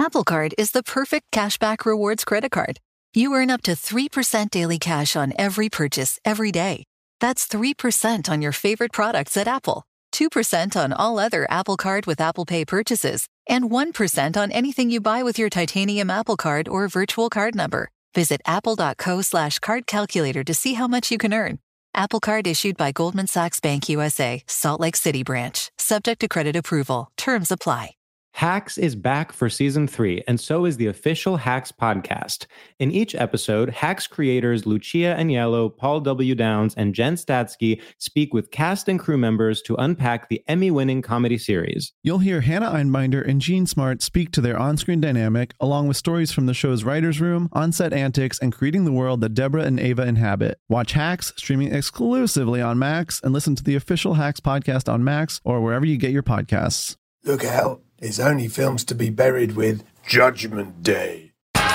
Apple Card is the perfect cashback rewards credit card. You earn up to 3% daily cash on every purchase every day. That's 3% on your favorite products at Apple, 2% on all other Apple Card with Apple Pay purchases, and 1% on anything you buy with your titanium Apple Card or virtual card number. Visit apple.co/card calculator to see how much you can earn. Apple Card issued by Goldman Sachs Bank USA, Salt Lake City branch. Subject to credit approval. Terms apply. Hacks is back for season 3, and so is the official Hacks podcast. In each episode, Hacks creators Lucia Aniello, Paul W. Downs, and Jen Statsky speak with cast and crew members to unpack the Emmy-winning comedy series. You'll hear Hannah Einbinder and Jean Smart speak to their on-screen dynamic, along with stories from the show's writer's room, on-set antics, and creating the world that Deborah and Ava inhabit. Watch Hacks, streaming exclusively on Max, and listen to the official Hacks podcast on Max or wherever you get your podcasts. Look out. It's only films to be buried with Judgment Day.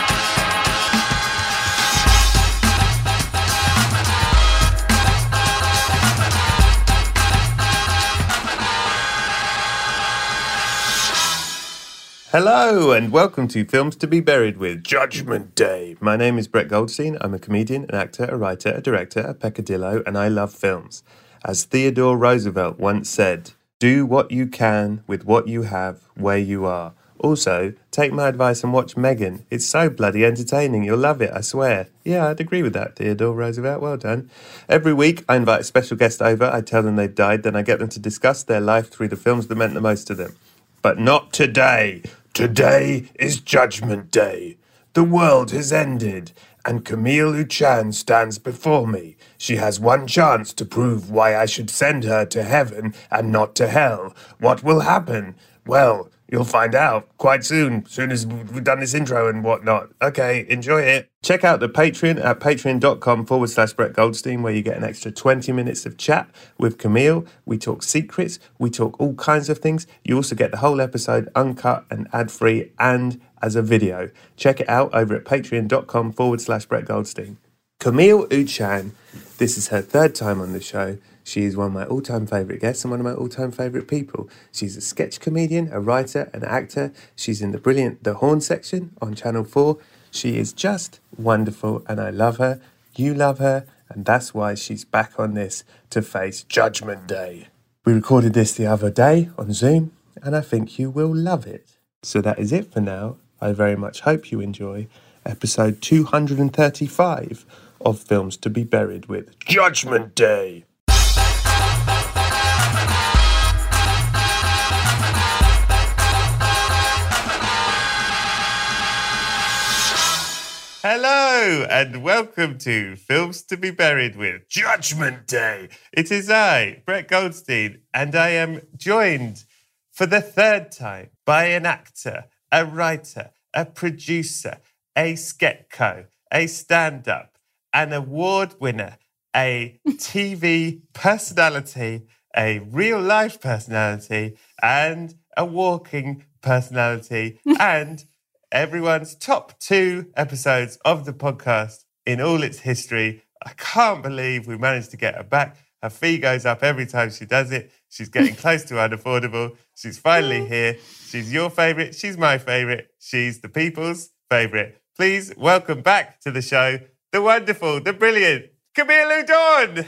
Hello and welcome to Films to be Buried with Judgment Day. My name is Brett Goldstein. I'm a comedian, an actor, a writer, a director, a peccadillo, and I love films. As Theodore Roosevelt once said, do what you can with what you have where you are. Also, take my advice and watch Megan. It's so bloody entertaining. You'll love it, I swear. Yeah, I'd agree with that, Theodore Roosevelt. Well done. Every week, I invite a special guest over. I tell them they've died. Then I get them to discuss their life through the films that meant the most to them. But not today. Today is Judgment Day. The world has ended, and Camille Luchan stands before me. She has one chance to prove why I should send her to heaven and not to hell. What will happen? Well, you'll find out quite soon as we've done this intro and whatnot. Okay, enjoy it. Check out the Patreon at patreon.com/Brett Goldstein, where you get an extra 20 minutes of chat with Camille. We talk secrets. We talk all kinds of things. You also get the whole episode uncut and ad-free and as a video. Check it out over at patreon.com/Brett Goldstein. Camille Luchan, this is her third time on the show. She is one of my all-time favourite guests and one of my all-time favourite people. She's a sketch comedian, a writer, an actor. She's in the brilliant The Horn section on Channel 4. She is just wonderful and I love her. You love her, and that's why she's back on this to face Judgment Day. We recorded this the other day on Zoom and I think you will love it. So that is it for now. I very much hope you enjoy episode 235 of Films to be Buried with Judgment Day. Hello and welcome to Films to be Buried with Judgment Day. It is I, Brett Goldstein, and I am joined for the third time by an actor, a writer, a producer, a sketco, a stand-up, an award winner, a TV personality, a real-life personality, and a walking personality, and everyone's top 2 episodes of the podcast in all its history. I can't believe we managed to get her back. Her fee goes up every time she does it. She's getting close to unaffordable. She's finally here. She's your favourite. She's my favourite. She's the people's favourite. Please welcome back to the show, the wonderful, the brilliant Camille Dawn.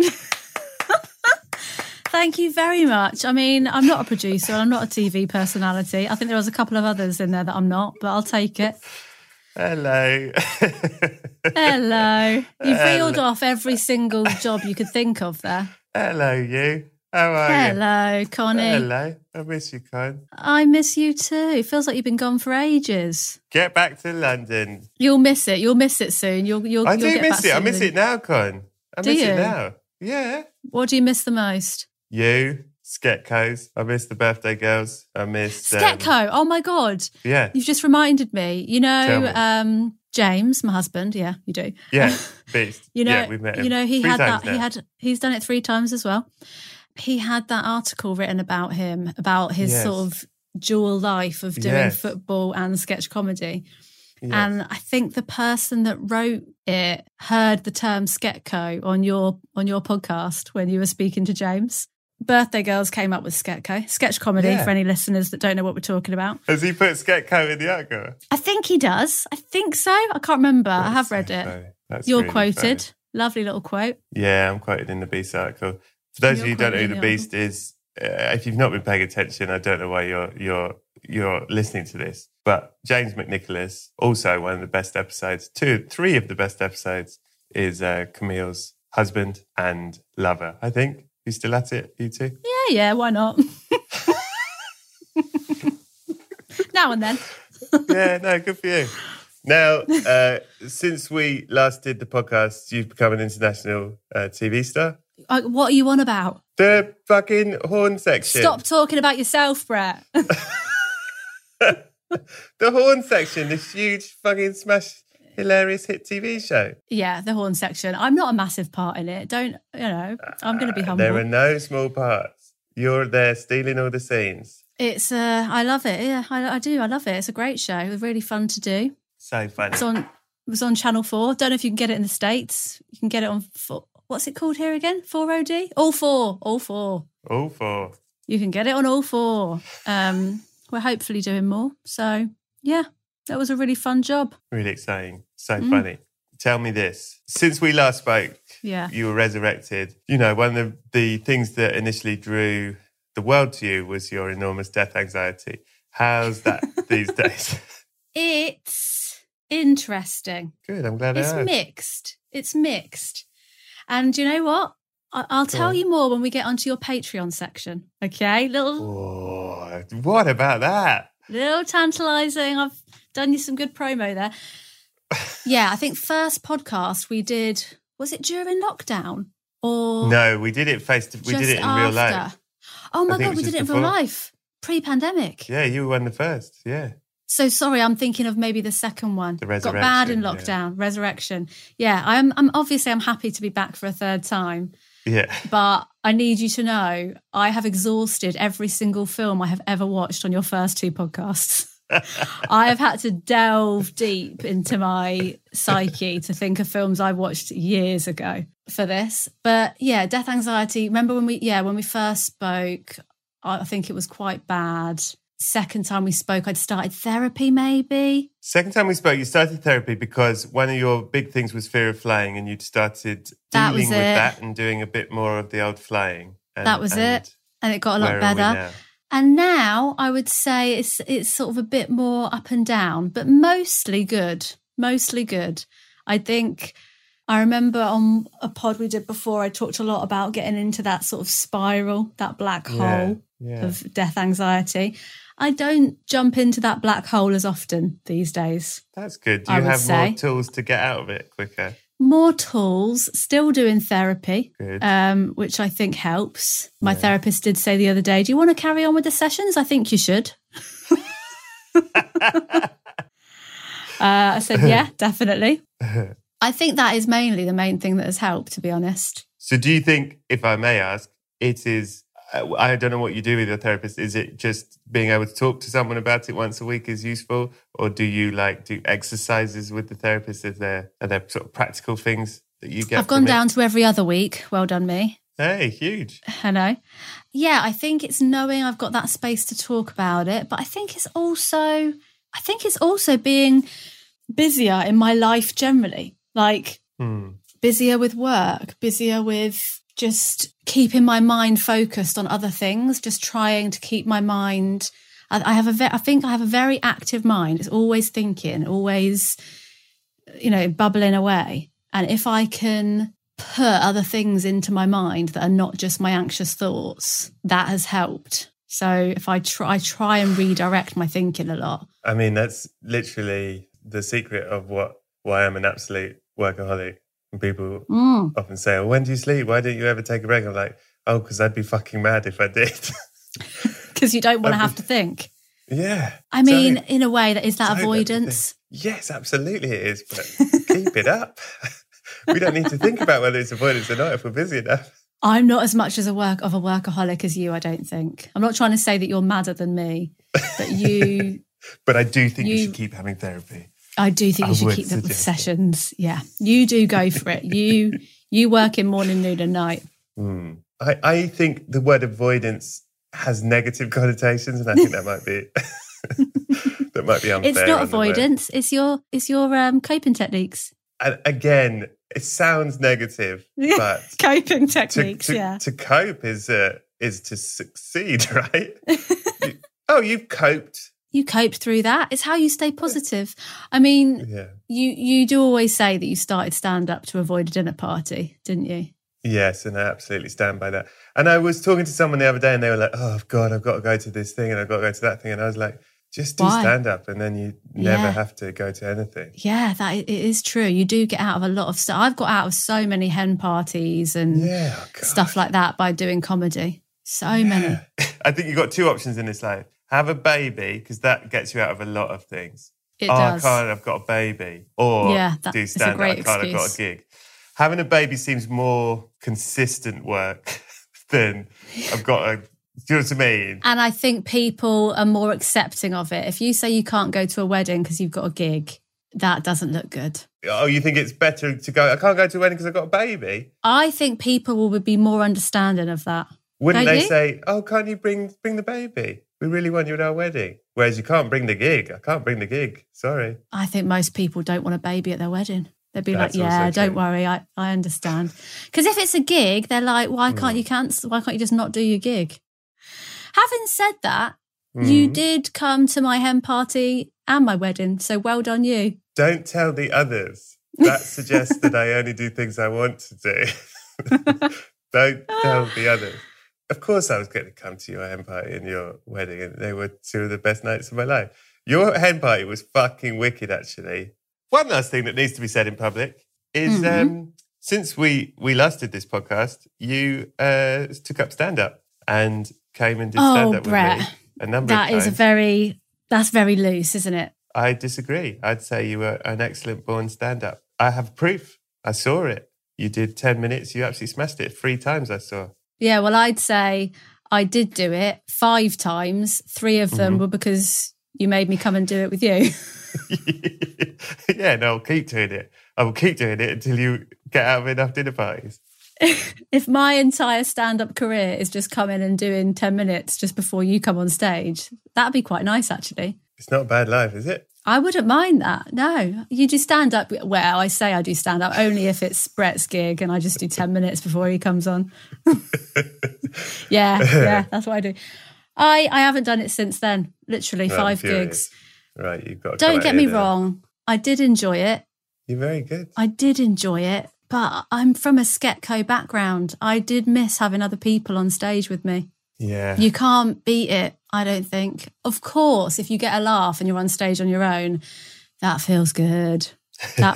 Thank you very much. I mean, I'm not a producer. I'm not a TV personality. I think there was a couple of others in there that I'm not, but I'll take it. Hello. Hello. You've reeled off every single job you could think of there. Hello, you. How are you? Hello, Connie. Hello. I miss you, Con. I miss you too. It feels like you've been gone for ages. Get back to London. You'll miss it. You'll miss it soon. I do miss it. I miss it now, Con. I miss it you? now. Yeah. What do you miss the most? You, Sketcos. I miss the birthday girls. I miss... Sketco. Oh, my God. Yeah. You've just reminded me. You know, James, my husband. Yeah, you do. Yeah, beast. You know, yeah, we've met him. You know, he 3 had times that. now. He's done it 3 times as well. He had that article written about him, about his sort of dual life of doing football and sketch comedy. Yes. And I think the person that wrote it heard the term Sketco on your podcast when you were speaking to James. Birthday Girls came up with Sketco. Sketch comedy for any listeners that don't know what we're talking about. Has he put Sketco in the article? I think he does. I think so. I can't remember. I have read it. You're really quoted. Funny. Lovely little quote. Yeah, I'm quoted in the Beast article. For those of you who don't know who the Beast is, if you've not been paying attention, I don't know why you're listening to this. But James McNicholas, also one of the best episodes, 3 of the best episodes, is Camille's husband and lover, I think. You still at it, you two? Yeah, why not? Now and then. Yeah, no, good for you. Now, since we last did the podcast, you've become an international TV star. What are you on about? The fucking horn section. Stop talking about yourself, Brett. The horn section, this huge fucking smash, hilarious hit TV show. Yeah, the horn section. I'm not a massive part in it. I'm going to be humble. There are no small parts. You're there stealing all the scenes. It's, I love it. Yeah, I do. I love it. It's a great show. It was really fun to do. So funny. It was on Channel 4. Don't know if you can get it in the States. You can get it on, what's it called here again? 4OD? All four. You can get it on all 4. We're hopefully doing more. So, yeah, that was a really fun job. Really exciting. So funny. Tell me this. Since we last spoke, you were resurrected. You know, one of the things that initially drew the world to you was your enormous death anxiety. How's that these days? It's interesting. Good, I'm glad It's mixed. And you know what? I'll tell you more when we get onto your Patreon section. Okay? What about that? Little tantalising. I've done you some good promo there. Yeah, I think first podcast we did, was it during lockdown? Or no, we did it we did it in real life. Oh my God, we did it in real life. Pre-pandemic. Yeah, you were one of the first, yeah. So sorry, I'm thinking of maybe the second one. The Resurrection. Got bad in lockdown. Yeah. Resurrection. Yeah, I'm happy to be back for a third time. Yeah. But I need you to know I have exhausted every single film I have ever watched on your first 2 podcasts. I have had to delve deep into my psyche to think of films I watched years ago for this. But yeah, death anxiety. Remember when we first spoke, I think it was quite bad. Second time we spoke, I'd started therapy maybe. Second time we spoke, you started therapy because one of your big things was fear of flying and you'd started dealing with that and doing a bit more of the old flying. That was it. And it got a lot better. And now I would say it's sort of a bit more up and down, but mostly good. I think I remember on a pod we did before, I talked a lot about getting into that sort of spiral, that black hole of death anxiety. I don't jump into that black hole as often these days. That's good. Do you have more tools to get out of it quicker? More tools, still doing therapy, good. Which I think helps. My therapist did say the other day, do you want to carry on with the sessions? I think you should. I said, yeah, definitely. I think that is mainly the main thing that has helped, to be honest. So do you think, if I may ask, it is, I don't know what you do with your therapist, is it just being able to talk to someone about it once a week is useful? Or do you do exercises with the therapist? Are there sort of practical things that you get? I've gone down to every other week. Well done, me. Hey, huge. I know. Yeah, I think it's knowing I've got that space to talk about it. But I think it's also being busier in my life generally. Busier with work, busier with just keeping my mind focused on other things, just trying to keep my mind. I think I have a very active mind. It's always thinking, always, bubbling away. And if I can put other things into my mind that are not just my anxious thoughts, that has helped. So if I try and redirect my thinking a lot. I mean, that's literally the secret of why I'm an absolute workaholic. And people often say, "Oh, when do you sleep? Why don't you ever take a break?" I'm like, "Oh, because I'd be fucking mad if I did." Because you don't want to have to think. Yeah. I mean, in a way, that is that avoidance. Yes, absolutely it is. But keep it up. We don't need to think about whether it's avoidance or not if we're busy enough. I'm not as much of a workaholic as you, I don't think. I'm not trying to say that you're madder than me, but you... But I do think you should keep having therapy. I do think you should keep the sessions. Yeah, you do go for it. You work in morning, noon and night. I think the word avoidance has negative connotations, and I think that might be that might be unfair. It's not avoidance. It's your coping techniques. And again, it sounds negative, but coping techniques. To cope is to succeed, right? You've coped. You coped through that. It's how you stay positive. I mean, you do always say that you started stand-up to avoid a dinner party, didn't you? Yes, and I absolutely stand by that. And I was talking to someone the other day and they were like, oh, God, I've got to go to this thing and I've got to go to that thing. And I was like, just do stand-up and then you never have to go to anything. Yeah, it is true. You do get out of a lot of stuff. I've got out of so many hen parties and stuff like that by doing comedy. So many. I think you've got two options in this life. Have a baby, because that gets you out of a lot of things. It does. I can't, I've got a baby. Or do stand-up, I can't, I've got a gig. Having a baby seems more consistent work than I've got a... Do you know what I mean? And I think people are more accepting of it. If you say you can't go to a wedding because you've got a gig, that doesn't look good. Oh, you think it's better to go, I can't go to a wedding because I've got a baby? I think people will be more understanding of that. Wouldn't they say, oh, can't you bring the baby? We really want you at our wedding. Whereas you can't bring the gig. I can't bring the gig. Sorry. I think most people don't want a baby at their wedding. They'd be like, yeah, don't worry. I understand. Because if it's a gig, they're like, why can't you cancel? Why can't you just not do your gig? Having said that, you did come to my hen party and my wedding. So well done you. Don't tell the others. That suggests that I only do things I want to do. Don't tell the others. Of course I was going to come to your hen party and your wedding, and they were two of the best nights of my life. Your hen party was fucking wicked, actually. One last thing that needs to be said in public is since we last did this podcast, you took up stand-up and came and did stand-up with me a number of times. That's very loose, isn't it? I disagree. I'd say you were an excellent born stand-up. I have proof. I saw it. You did 10 minutes. You absolutely smashed it 3 times, I saw. Yeah, well, I'd say I did do it 5 times. 3 of them were because you made me come and do it with you. Yeah, no, I'll keep doing it. I will keep doing it until you get out of enough dinner parties. If my entire stand-up career is just coming and doing 10 minutes just before you come on stage, that'd be quite nice, actually. It's not a bad life, is it? I wouldn't mind that. No, you do stand-up. Well, I say I do stand-up only if it's Brett's gig and I just do 10 minutes before he comes on. Yeah, that's what I do. I haven't done it since then. Literally 5 gigs. Right, you've got to Don't get me wrong. I did enjoy it. You're very good. I did enjoy it, but I'm from a Sketco background. I did miss having other people on stage with me. Yeah. You can't beat it, I don't think. Of course, if you get a laugh and you're on stage on your own, that feels good. That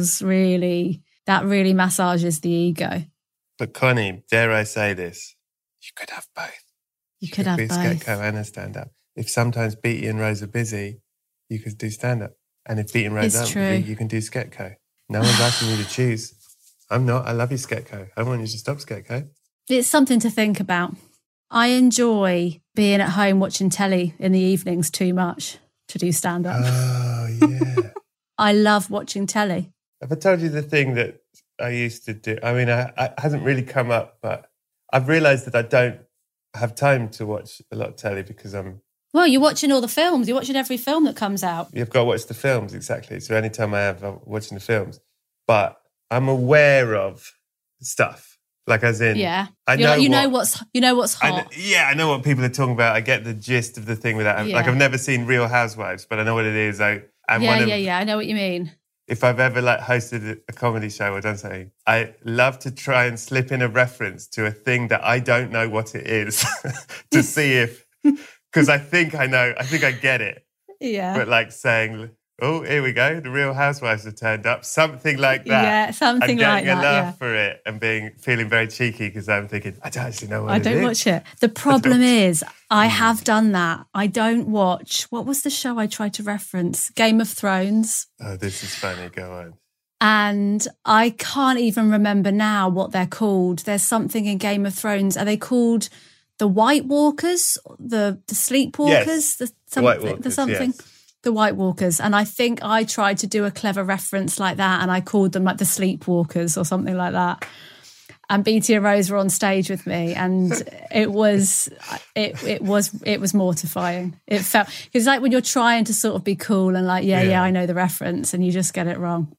that really massages the ego. But Connie, dare I say this? You could have both. You could have be both. Sketco and a stand-up. If sometimes Beatty and Rose are busy, you could do stand-up. And if Beatty and Rose aren't busy, you can do Sketco. No one's asking you to choose. I'm not. I love you, Sketco. I want you to stop Sketco. It's something to think about. I enjoy being at home watching telly in the evenings too much to do stand-up. Oh, yeah. I love watching telly. Have I told you the thing that I used to do? I mean, it hasn't really come up, but I've realised that I don't have time to watch a lot of telly because I'm... Well, you're watching all the films. You're watching every film that comes out. You've got to watch the films, exactly. So anytime I'm watching the films. But I'm aware of stuff. Like as in, I know what's hot. I know what people are talking about. I get the gist of the thing with that. Like I've never seen Real Housewives, but I know what it is. I know what you mean. If I've ever hosted a comedy show or done something, I love to try and slip in a reference to a thing that I don't know what it is to see if, because I think I know. I think I get it. Yeah. But saying, oh, here we go. The Real Housewives have turned up. Something like that. Yeah, something like that. I'm getting a laugh for it and feeling very cheeky because I'm thinking, I don't actually know what it is. I don't watch it. The problem is, I have done that. I don't watch, what was the show I tried to reference? Game of Thrones. Oh, this is funny. Go on. And I can't even remember now what they're called. There's something in Game of Thrones. Are they called the White Walkers? The Sleepwalkers? Yes. The White Walkers, yes. The White Walkers. And I think I tried to do a clever reference like that and I called them the Sleepwalkers or something like that. and Beatty and Rose were on stage with me, and it was mortifying. It felt, because like when you're trying to sort of be cool and like, yeah, I know the reference, and you just get it wrong.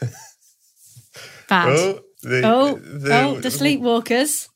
Bad. The Sleepwalkers.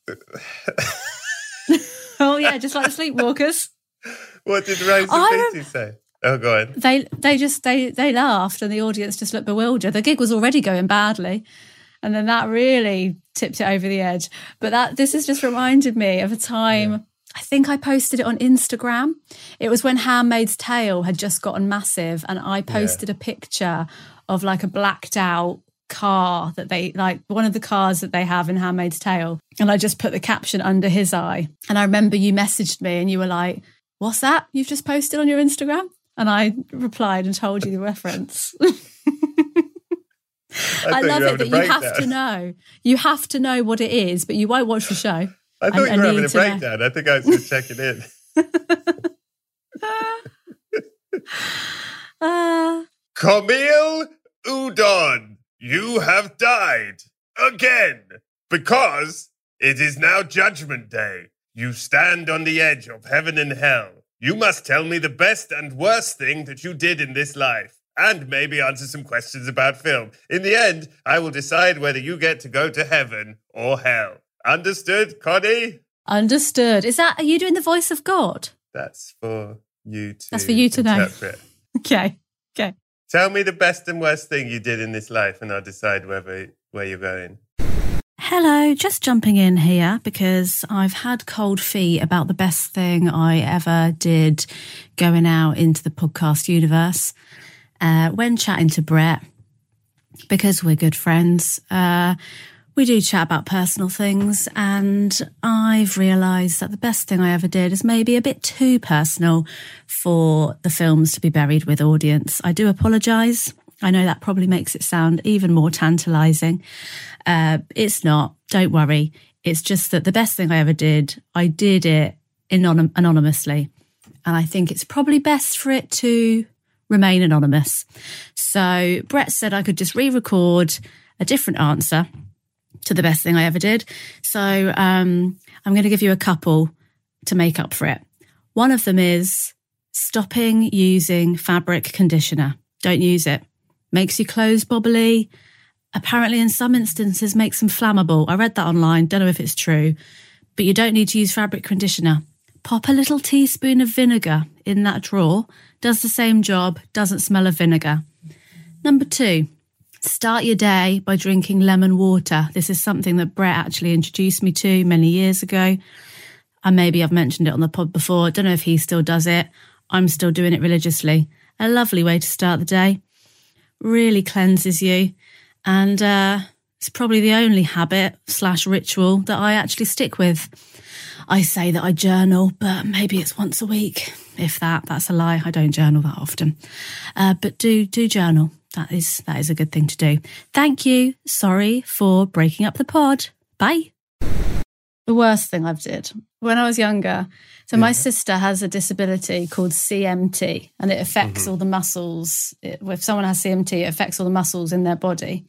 Oh yeah, just like the Sleepwalkers. What did Rose and Beatty say? Oh, go on. They laughed, and the audience just looked bewildered. The gig was already going badly, and then that really tipped it over the edge. But this has just reminded me of a time, I think I posted it on Instagram. It was when Handmaid's Tale had just gotten massive, and I posted a picture of like a blacked out car that they, like one of the cars that they have in Handmaid's Tale. And I just put the caption under his eye. And I remember you messaged me and you were like, "What's that you've just posted on your Instagram?" And I replied and told you the reference. I love it that you have to know. You have to know what it is, but you won't watch the show. I thought you were having a breakdown. I think I was just checking in. Camille Udon, you have died again because it is now Judgment Day. You stand on the edge of heaven and hell. You must tell me the best and worst thing that you did in this life, and maybe answer some questions about film. In the end, I will decide whether you get to go to heaven or hell. Understood, Connie? Understood. Are you doing the voice of God? That's for you to That's for you to interpret. Know. Okay. Tell me the best and worst thing you did in this life, and I'll decide where you're going. Hello, just jumping in here because I've had cold feet about the best thing I ever did going out into the podcast universe. When chatting to Brett, because we're good friends, we do chat about personal things, and I've realised that the best thing I ever did is maybe a bit too personal for the Films to Be Buried With audience. I do apologise. I know that probably makes it sound even more tantalising. It's not. Don't worry. It's just that the best thing I ever did, I did it anonymously. And I think it's probably best for it to remain anonymous. So Brett said I could just re-record a different answer to the best thing I ever did. So I'm going to give you a couple to make up for it. One of them is stopping using fabric conditioner. Don't use it. Makes your clothes bobbly. Apparently in some instances makes them flammable. I read that online. Don't know if it's true. But you don't need to use fabric conditioner. Pop a little teaspoon of vinegar in that drawer. Does the same job. Doesn't smell of vinegar. Number 2. Start your day by drinking lemon water. This is something that Brett actually introduced me to many years ago. And maybe I've mentioned it on the pod before. I don't know if he still does it. I'm still doing it religiously. A lovely way to start the day. Really cleanses you. And it's probably the only habit/ritual that I actually stick with. I say that I journal, but maybe it's once a week. If that's a lie. I don't journal that often. But do journal. That is a good thing to do. Thank you. Sorry for breaking up the pod. Bye. The worst thing I've did when I was younger. So my sister has a disability called CMT, and it affects all the muscles. If someone has CMT, it affects all the muscles in their body.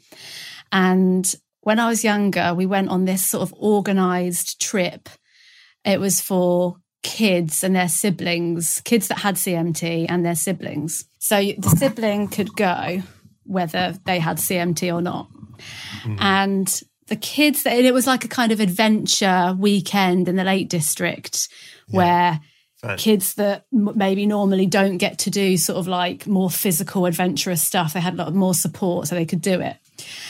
And when I was younger, we went on this sort of organised trip. It was for kids and their siblings, kids that had CMT and their siblings. So the sibling could go whether they had CMT or not. And the kids, it was like a kind of adventure weekend in the Lake District where kids that maybe normally don't get to do sort of like more physical, adventurous stuff, they had a lot more support so they could do it.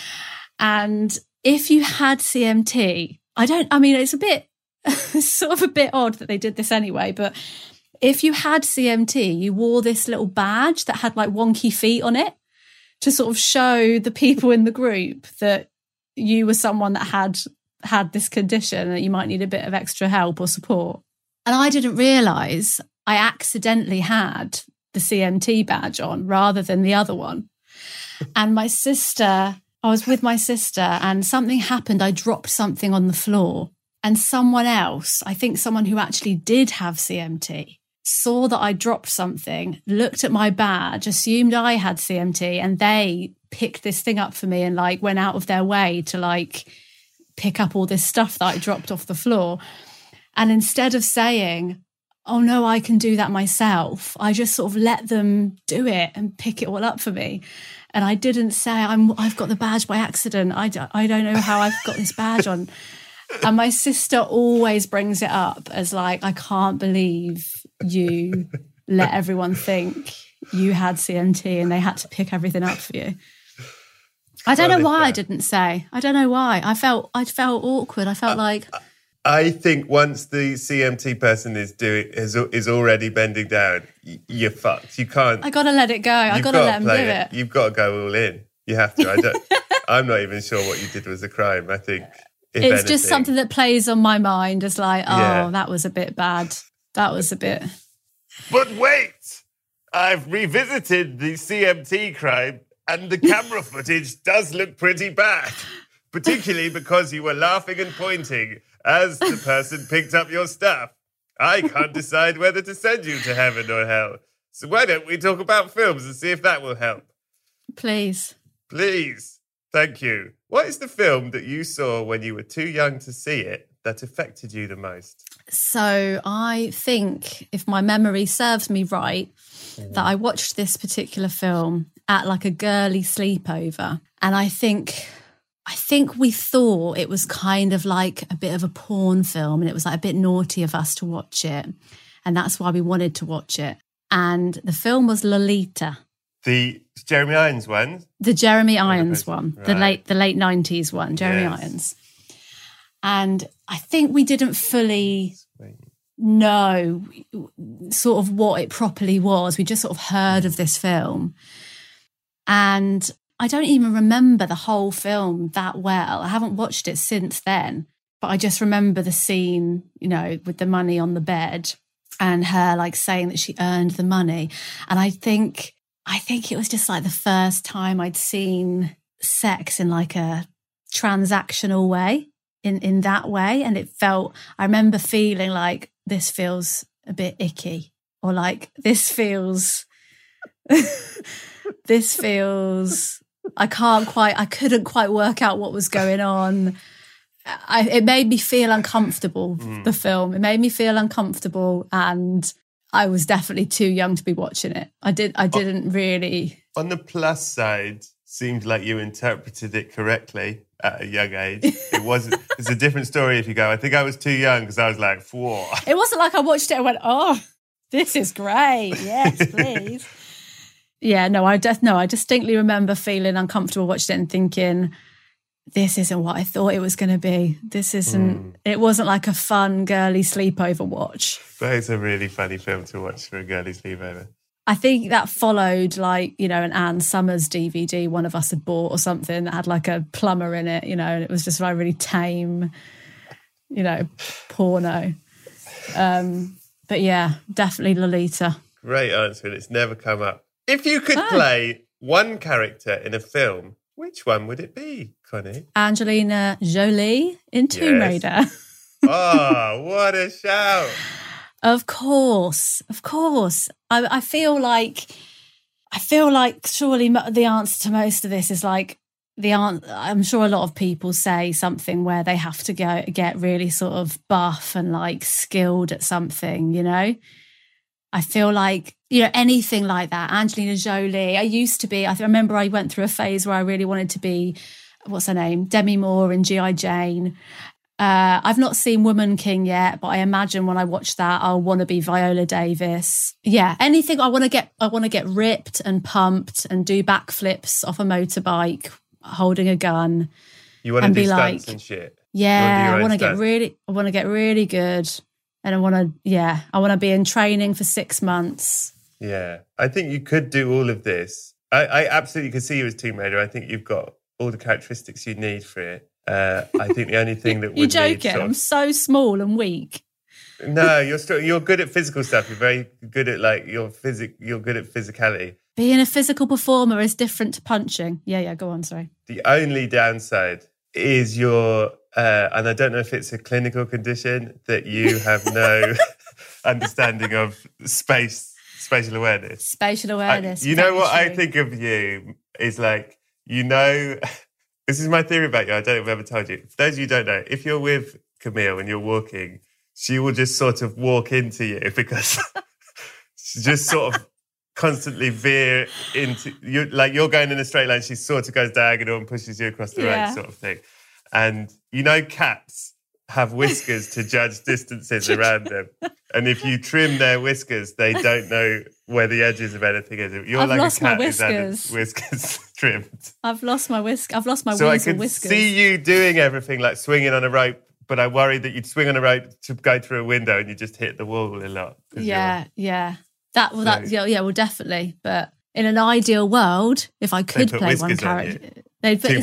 And if you had CMT, it's sort of a bit odd that they did this anyway, but if you had CMT, you wore this little badge that had like wonky feet on it to sort of show the people in the group that you were someone that had this condition, that you might need a bit of extra help or support. And I didn't realise I accidentally had the CMT badge on rather than the other one. And I was with my sister and something happened. I dropped something on the floor. And someone else, I think someone who actually did have CMT, saw that I dropped something, looked at my badge, assumed I had CMT, and they picked this thing up for me and like went out of their way to like pick up all this stuff that I dropped off the floor. And instead of saying, oh no, I can do that myself, I just sort of let them do it and pick it all up for me. And I didn't say, I've got the badge by accident. I don't know how I've got this badge on. And my sister always brings it up as like, I can't believe you let everyone think you had CMT and they had to pick everything up for you. I don't know why I didn't say. I don't know why. I felt awkward. I felt like... I think once the CMT person is already bending down, you're fucked. You can't... I got to let it go. I got to let them do it. You've got to go all in. You have to. I'm not even sure what you did was a crime. I think... It's just something that plays on my mind as like, that was a bit bad. That was a bit... But wait! I've revisited the CMT crime and the camera footage does look pretty bad. Particularly because you were laughing and pointing as the person picked up your stuff. I can't decide whether to send you to heaven or hell. So why don't we talk about films and see if that will help? Please. Please. Thank you. What is the film that you saw when you were too young to see it that affected you the most? So I think, if my memory serves me right, that I watched this particular film at like a girly sleepover. And I think we thought it was kind of like a bit of a porn film and it was like a bit naughty of us to watch it. And that's why we wanted to watch it. And the film was Lolita. The Jeremy Irons one? The Jeremy Irons one. Right. The late 90s one, Jeremy Irons. And I think we didn't fully know sort of what it properly was. We just sort of heard of this film. And I don't even remember the whole film that well. I haven't watched it since then, but I just remember the scene, you know, with the money on the bed and her like saying that she earned the money. And I think it was just like the first time I'd seen sex in like a transactional way, in that way. And I remember feeling like this feels a bit icky, or like this feels, I couldn't quite work out what was going on. It made me feel uncomfortable, the film. It made me feel uncomfortable, and I was definitely too young to be watching it. I didn't really... On the plus side, seemed like you interpreted it correctly at a young age. It's a different story if you go, I think I was too young because I was like, whoa. It wasn't like I watched it and went, oh, this is great. Yes, please. Yeah, no, I distinctly remember feeling uncomfortable watching it and thinking, this isn't what I thought it was going to be. This isn't, it wasn't like a fun, girly sleepover watch. But it's a really funny film to watch for a girly sleepover. I think that followed like, you know, an Ann Summers DVD one of us had bought or something that had like a plumber in it, you know, and it was just like really tame, you know, porno. But yeah, definitely Lolita. Great answer, and it's never come up. If you could play one character in a film, which one would it be, Connie? Angelina Jolie in Tomb Raider. Oh, what a shout. Of course. I feel like surely the answer to most of this is like I'm sure a lot of people say something where they have to get really sort of buff and like skilled at something, you know? I feel like, you know, anything like that. Angelina Jolie. I remember I went through a phase where I really wanted to be, what's her name? Demi Moore in G.I. Jane. I've not seen Woman King yet, but I imagine when I watch that, I'll want to be Viola Davis. Yeah, anything. I want to get ripped and pumped and do backflips off a motorbike, holding a gun. You want to do stunts and shit. Yeah, I want to get really good. And I want to be in training for 6 months. Yeah, I think you could do all of this. I absolutely could see you as Tomb Raider. I think you've got all the characteristics you need for it. I think the only thing that would You're joking. I'm so small and weak. No, you're good at physical stuff. You're very good at like you're good at physicality. Being a physical performer is different to punching. Yeah, go on, sorry. The only downside is your and I don't know if it's a clinical condition, that you have no understanding of spatial awareness. Spatial awareness. You know what I think of you is like, you know This is my theory about you. I don't know if I've ever told you. For those of you who don't know, if you're with Camille and you're walking, she will just sort of walk into you because she just sort of constantly veer into you. Like you're going in a straight line, she sort of goes diagonal and pushes you across the road, sort of thing. And you know, cats have whiskers to judge distances around them. And if you trim their whiskers, they don't know where the edges of anything is. You're like a cat who's had its whiskers trimmed. I've lost my I've lost my so weasel I could whiskers. see you doing everything like swinging on a rope, but I worried that you'd swing on a rope to go through a window and you just hit the wall a lot. Yeah. Well, definitely. But in an ideal world, if I could play one character, they'd put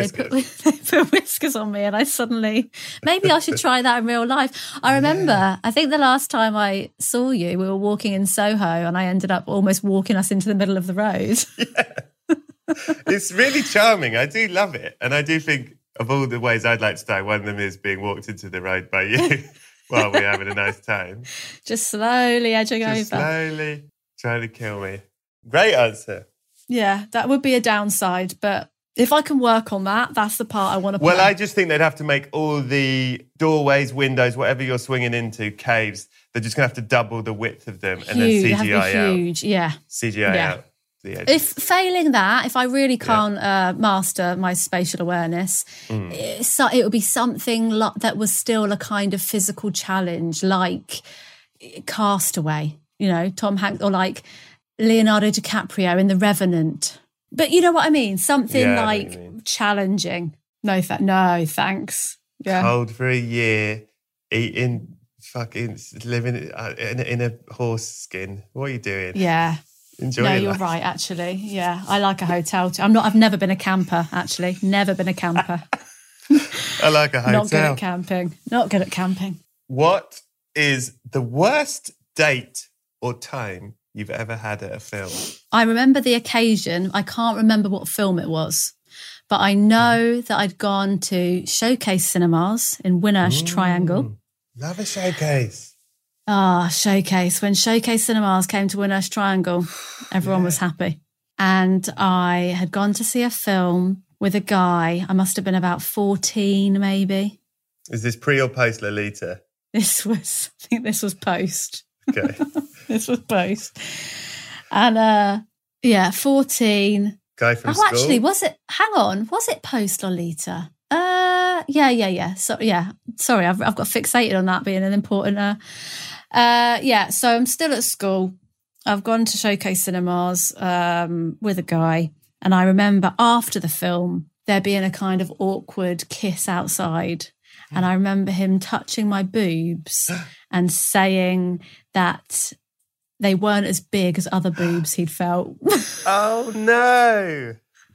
whiskers on me, and I suddenly maybe I should try that in real life. I remember, I think the last time I saw you, we were walking in Soho, and I ended up almost walking us into the middle of the road. Yeah. It's really charming. I do love it, and I do think of all the ways I'd like to die, one of them is being walked into the road by you while we're having a nice time. Just slowly edging over. Slowly trying to kill me. Great answer. Yeah, that would be a downside, but if I can work on that, that's the part I want to play. Well, I just think they'd have to make all the doorways, windows, whatever you're swinging into, caves, they're just going to have to double the width of them and then CGI out. Huge, yeah. CGI out. If failing that, if I really can't master my spatial awareness, it would be something that was still a kind of physical challenge, like Castaway, Tom Hanks, or like Leonardo DiCaprio in The Revenant. But you know what I mean? Something challenging. No, thanks. Yeah. Cold for a year, eating, living in a horse skin. What are you doing? Yeah. Enjoy No, your you're life. right, actually. Yeah, I like a hotel too. I've never been a camper, actually. Never been a camper. I like a hotel. Not good at camping. What is the worst date or time you've ever had at a film? I remember the occasion. I can't remember what film it was, but I know that I'd gone to Showcase Cinemas in Winnersh Triangle. Love a Showcase. Showcase. When Showcase Cinemas came to Winnersh Triangle, everyone was happy. And I had gone to see a film with a guy. I must have been about 14, maybe. Is this pre or post Lolita? I think this was post. Okay. This was post. And 14. Guy from school? Actually, was it post Lolita? Yeah. So, sorry, I've got fixated on that being an important... so I'm still at school. I've gone to Showcase Cinemas with a guy, and I remember after the film there being a kind of awkward kiss outside, and I remember him touching my boobs and saying that they weren't as big as other boobs he'd felt. Oh no.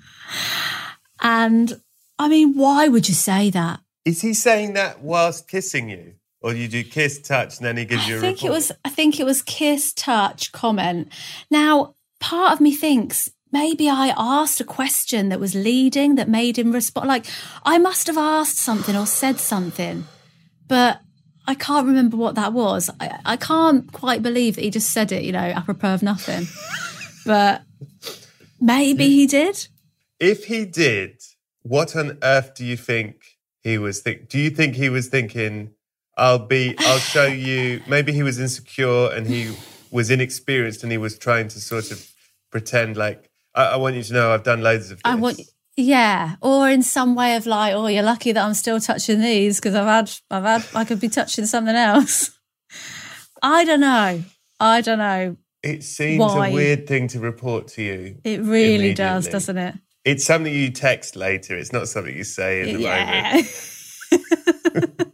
And I mean, why would you say that? Is he saying that whilst kissing you? Or you do kiss, touch, and then he gives you a report? I think it was kiss, touch, comment. Now, part of me thinks maybe I asked a question that was leading, that made him respond. Like, I must have asked something or said something, but I can't remember what that was. I can't quite believe that he just said it, apropos of nothing. But maybe he did. If he did, what on earth do you think he was thinking? Do you think he was thinking... I'll show you. Maybe he was insecure and he was inexperienced and he was trying to sort of pretend like, I want you to know I've done loads of this. Or in some way of like, oh, you're lucky that I'm still touching these because I could be touching something else. I don't know. It seems a weird thing to report to you. It really does, doesn't it? It's something you text later. It's not something you say in the moment.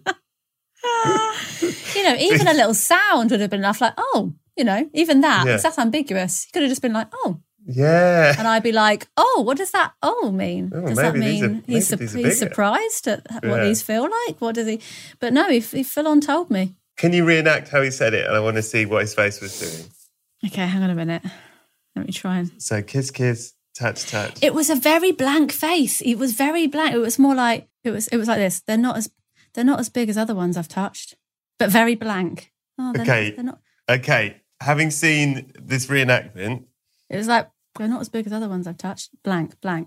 Even a little sound would have been enough. Like, even that, because that's ambiguous. You could have just been like, oh. Yeah. And I'd be like, oh, what does that mean? Does that mean he's surprised at what these feel like? What does he... But no, he full on told me. Can you reenact how he said it? And I want to see what his face was doing. Okay, hang on a minute. Let me try and... So kiss, kiss, touch, touch. It was a very blank face. It was very blank. It was more like... It was like this. They're not as big as other ones I've touched, but very blank. Oh, they're not. Okay. Having seen this reenactment, it was like they're not as big as other ones I've touched. Blank.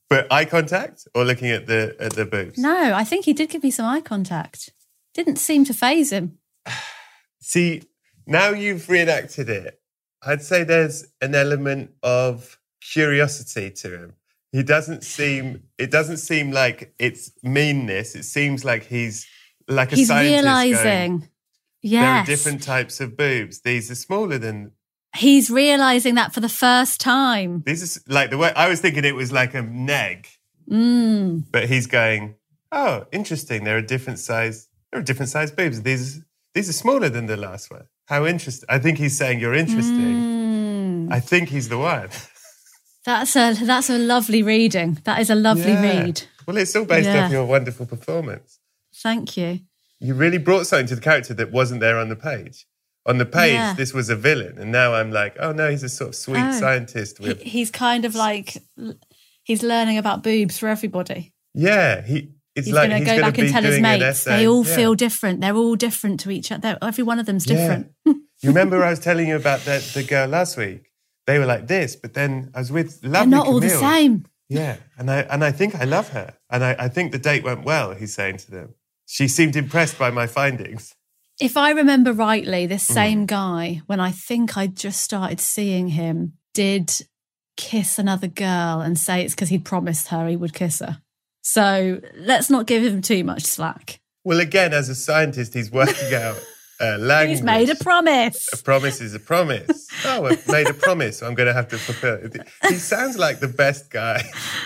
But eye contact or looking at the boobs? No, I think he did give me some eye contact. Didn't seem to faze him. See, now you've reenacted it, I'd say there's an element of curiosity to him. It doesn't seem like it's meanness. It seems like he's like a scientist realising, yes, there are different types of boobs. These are smaller than... He's realising that for the first time. These are like the way I was thinking it was like a neg. But he's going, oh, interesting. There are different size boobs. These are smaller than the last one. How interesting. I think he's saying you're interesting. I think he's the one. That's a lovely reading. That is a lovely read. Well, it's all based off your wonderful performance. Thank you. You really brought something to the character that wasn't there on the page. On the page, this was a villain. And now I'm like, oh no, he's a sort of sweet scientist. He's kind of like, he's learning about boobs for everybody. Yeah. He's going to go back and tell his mates. They all feel different. They're all different to each other. Every one of them's different. You remember I was telling you about the girl last week? They were like this, but then I was with lovely Camille. They're not all the same. Yeah. And I think I love her. And I think the date went well, he's saying to them. She seemed impressed by my findings. If I remember rightly, this same guy, when I think I just started seeing him, did kiss another girl and say it's because he'd promised her he would kiss her. So let's not give him too much slack. Well, again, as a scientist, he's working out language. He's made a promise. A promise is a promise. Oh, I've made a promise, so I'm going to have to fulfill it. He sounds like the best guy.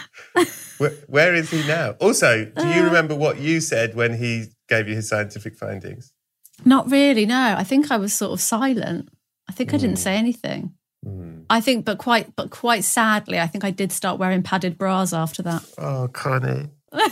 Where is he now? Also, do you remember what you said when he gave you his scientific findings? Not really, no. I think I was sort of silent. I think I didn't say anything. I think, but quite sadly, I think I did start wearing padded bras after that. Oh, Connie.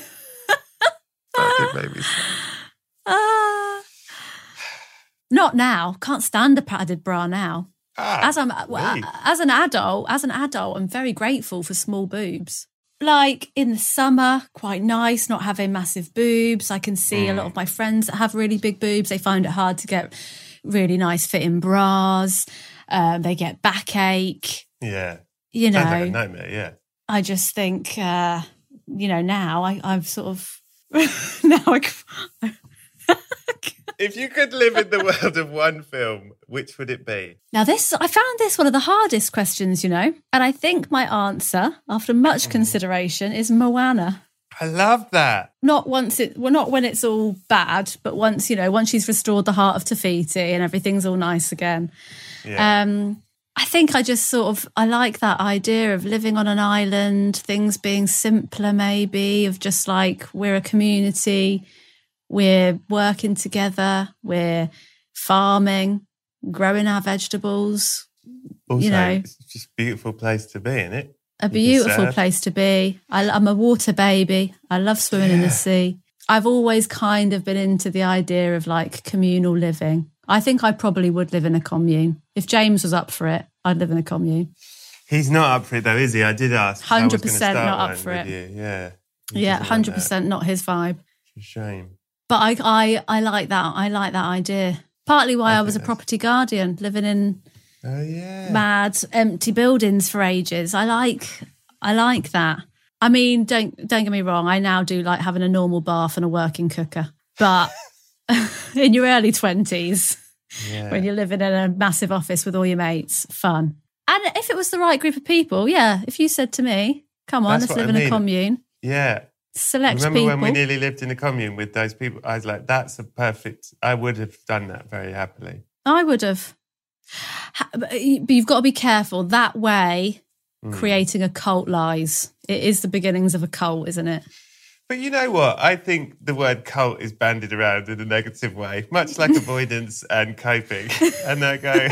That did make me sad. Not now. Can't stand a padded bra now. As an adult, I'm very grateful for small boobs. Like in the summer, quite nice, not having massive boobs. I can see a lot of my friends that have really big boobs. They find it hard to get really nice fitting bras. They get backache. Yeah. You know. Sounds like a nightmare, yeah. I just think, now I've sort of... If you could live in the world of one film, which would it be? Now I found this one of the hardest questions, and I think my answer, after much consideration, is Moana. I love that. Not when it's all bad, but once she's restored the heart of Te-Fiti and everything's all nice again. Yeah. I think I like that idea of living on an island, things being simpler maybe, of just like we're a community, we're working together, we're farming, growing our vegetables. Also, it's just a beautiful place to be, isn't it? A beautiful place to be. I'm a water baby. I love swimming in the sea. I've always kind of been into the idea of like communal living. I think I probably would live in a commune. If James was up for it, I'd live in a commune. He's not up for it though, is he? I did ask. 100% not up for it. Yeah. Yeah, 100% not his vibe. It's a shame. But I like that. I like that idea. Partly why I was a property guardian, living in mad, empty buildings for ages. I like that. I mean, don't get me wrong. I now do like having a normal bath and a working cooker. But in your early 20s, when you're living in a massive office with all your mates, fun. And if it was the right group of people, if you said to me, come on, let's live in a commune. Yeah. Select Remember people. when we nearly lived in a commune with those people? I was like, I would have done that very happily. I would have. But you've got to be careful. That way, creating a cult lies. It is the beginnings of a cult, isn't it? But you know what? I think the word cult is bandied around in a negative way, much like avoidance and coping. And I go...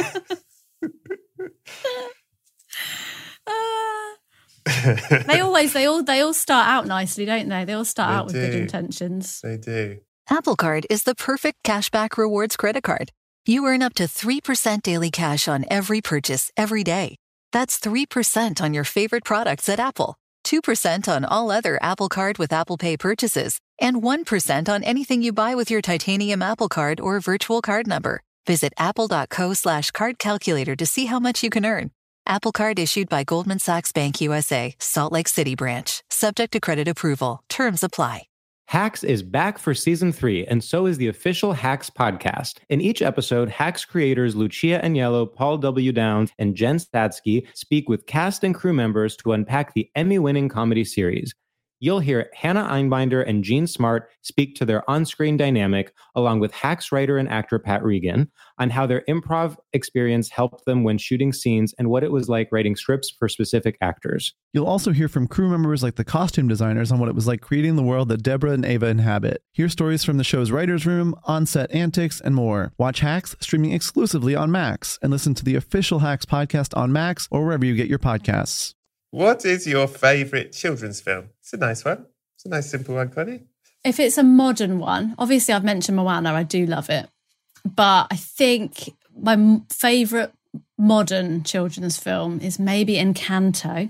they all start out nicely, don't they? They all start out with good intentions. They do. Apple Card is the perfect cashback rewards credit card. You earn up to 3% daily cash on every purchase every day. That's 3% on your favorite products at Apple, 2% on all other Apple Card with Apple Pay purchases, and 1% on anything you buy with your titanium Apple Card or virtual card number. Visit apple.co/card calculator to see how much you can earn. Apple Card issued by Goldman Sachs Bank USA, Salt Lake City branch. Subject to credit approval. Terms apply. Hacks is back for season 3, and so is the official Hacks podcast. In each episode, Hacks creators Lucia Aniello, Paul W. Downs, and Jen Statsky speak with cast and crew members to unpack the Emmy-winning comedy series. You'll hear Hannah Einbinder and Jean Smart speak to their on-screen dynamic, along with Hacks writer and actor Pat Regan, on how their improv experience helped them when shooting scenes and what it was like writing scripts for specific actors. You'll also hear from crew members like the costume designers on what it was like creating the world that Deborah and Ava inhabit. Hear stories from the show's writer's room, on-set antics, and more. Watch Hacks streaming exclusively on Max, and listen to the official Hacks podcast on Max or wherever you get your podcasts. What is your favourite children's film? It's a nice one. It's a nice, simple one, Connie. If it's a modern one, obviously I've mentioned Moana. I do love it. But I think my favourite modern children's film is maybe Encanto.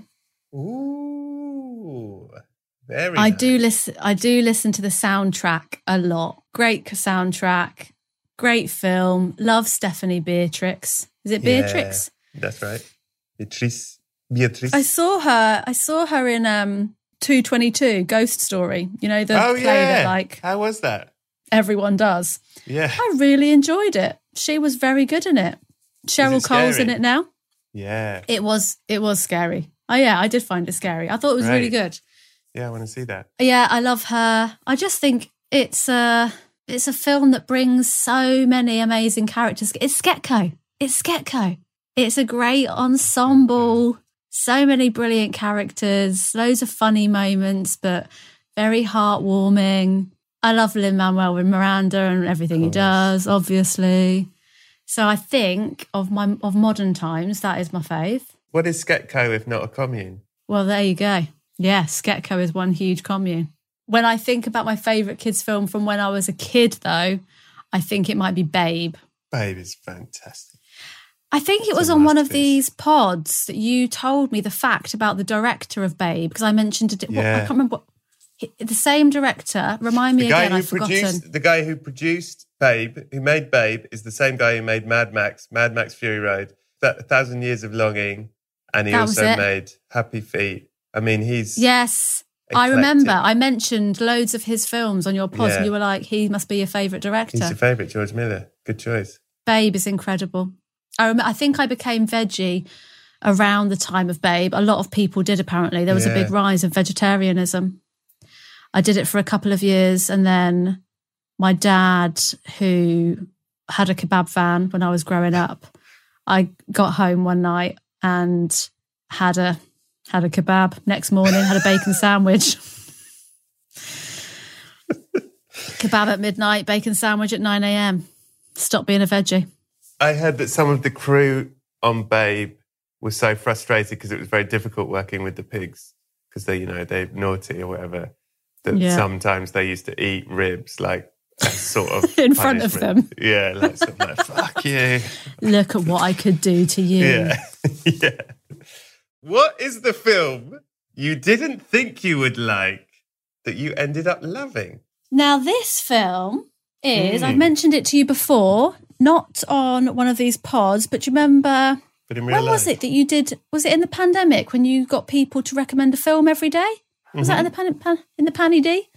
Ooh, very I nice. do listen to the soundtrack a lot. Great soundtrack, great film. Love Stephanie Beatrix. Is it Beatrix? Yeah, that's right. Beatrice. I saw her in 222 Ghost Story. You know, the play that how was that? Everyone does. Yeah. I really enjoyed it. She was very good in it. Cheryl Cole's in it now. Yeah. It was scary. Oh yeah, I did find it scary. I thought it was really good. Yeah, I want to see that. Yeah, I love her. I just think it's a film that brings so many amazing characters. It's Sketco. It's a great ensemble. So many brilliant characters, loads of funny moments, but very heartwarming. I love Lin-Manuel Miranda and everything he does, obviously. So I think of modern times, that is my fave. What is Sketco if not a commune? Well, there you go. Yeah, Sketco is one huge commune. When I think about my favourite kids' film from when I was a kid, though, I think it might be Babe. Babe is fantastic. I think it was on one of these pods that you told me the fact about the director of Babe, because I mentioned I can't remember the same director. Remind me again, I've forgotten. The guy who produced Babe, who made Babe, is the same guy who made Mad Max Fury Road, 1,000 Years of Longing, and he also made Happy Feet. I mean, he's... Yes, eclectic. I remember. I mentioned loads of his films on your pod, and you were like, he must be your favourite director. He's your favourite, George Miller. Good choice. Babe is incredible. I think I became veggie around the time of Babe. A lot of people did, apparently. There was a big rise of vegetarianism. I did it for a couple of years, and then my dad, who had a kebab van when I was growing up, I got home one night and had a kebab. Next morning, had a bacon sandwich. Kebab at midnight, bacon sandwich at 9 a.m. Stop being a veggie. I heard that some of the crew on Babe was so frustrated because it was very difficult working with the pigs because they're naughty or whatever, that sometimes they used to eat ribs like sort of in front of them. Yeah, like something like, fuck you. Look at what I could do to you. Yeah. Yeah. What is the film you didn't think you would like that you ended up loving? Now, this film is, I've mentioned it to you before, not on one of these pods, but do you remember, but in real life. Was it that you did, was it in the pandemic when you got people to recommend a film every day? Was that in the Panny D?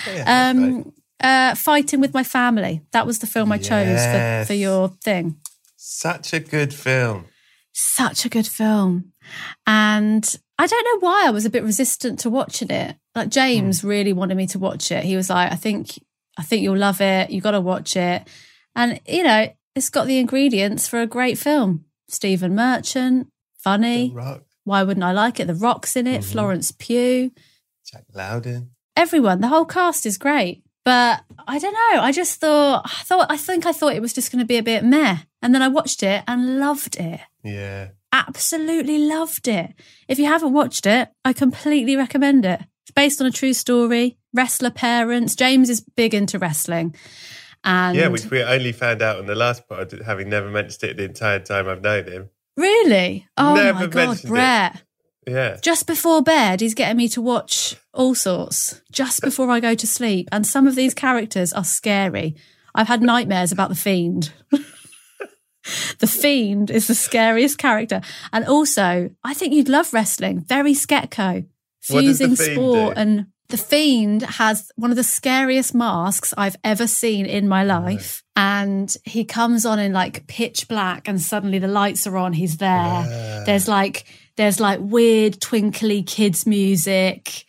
Fighting with My Family. That was the film I chose for your thing. Such a good film. Such a good film. And I don't know why I was a bit resistant to watching it. Like James really wanted me to watch it. He was like, I think you'll love it. You got to watch it. And, it's got the ingredients for a great film. Stephen Merchant, funny. The Rock. Why wouldn't I like it? The Rock's in it. Florence Pugh. Jack Lowden. Everyone. The whole cast is great. But I don't know. I just thought it was just going to be a bit meh. And then I watched it and loved it. Yeah. Absolutely loved it. If you haven't watched it, I completely recommend it. It's based on a true story. Wrestler parents. James is big into wrestling. And which we only found out on the last pod, having never mentioned it the entire time I've known him. Really? Oh never my God, Brett. Yeah. Just before bed, he's getting me to watch all sorts, just before I go to sleep. And some of these characters are scary. I've had nightmares about The Fiend. The Fiend is the scariest character. And also, I think you'd love wrestling. Very Sketco. Fusing sport and The Fiend has one of the scariest masks I've ever seen in my life. And he comes on in like pitch black and suddenly the lights are on. He's there. There's like weird twinkly kids music.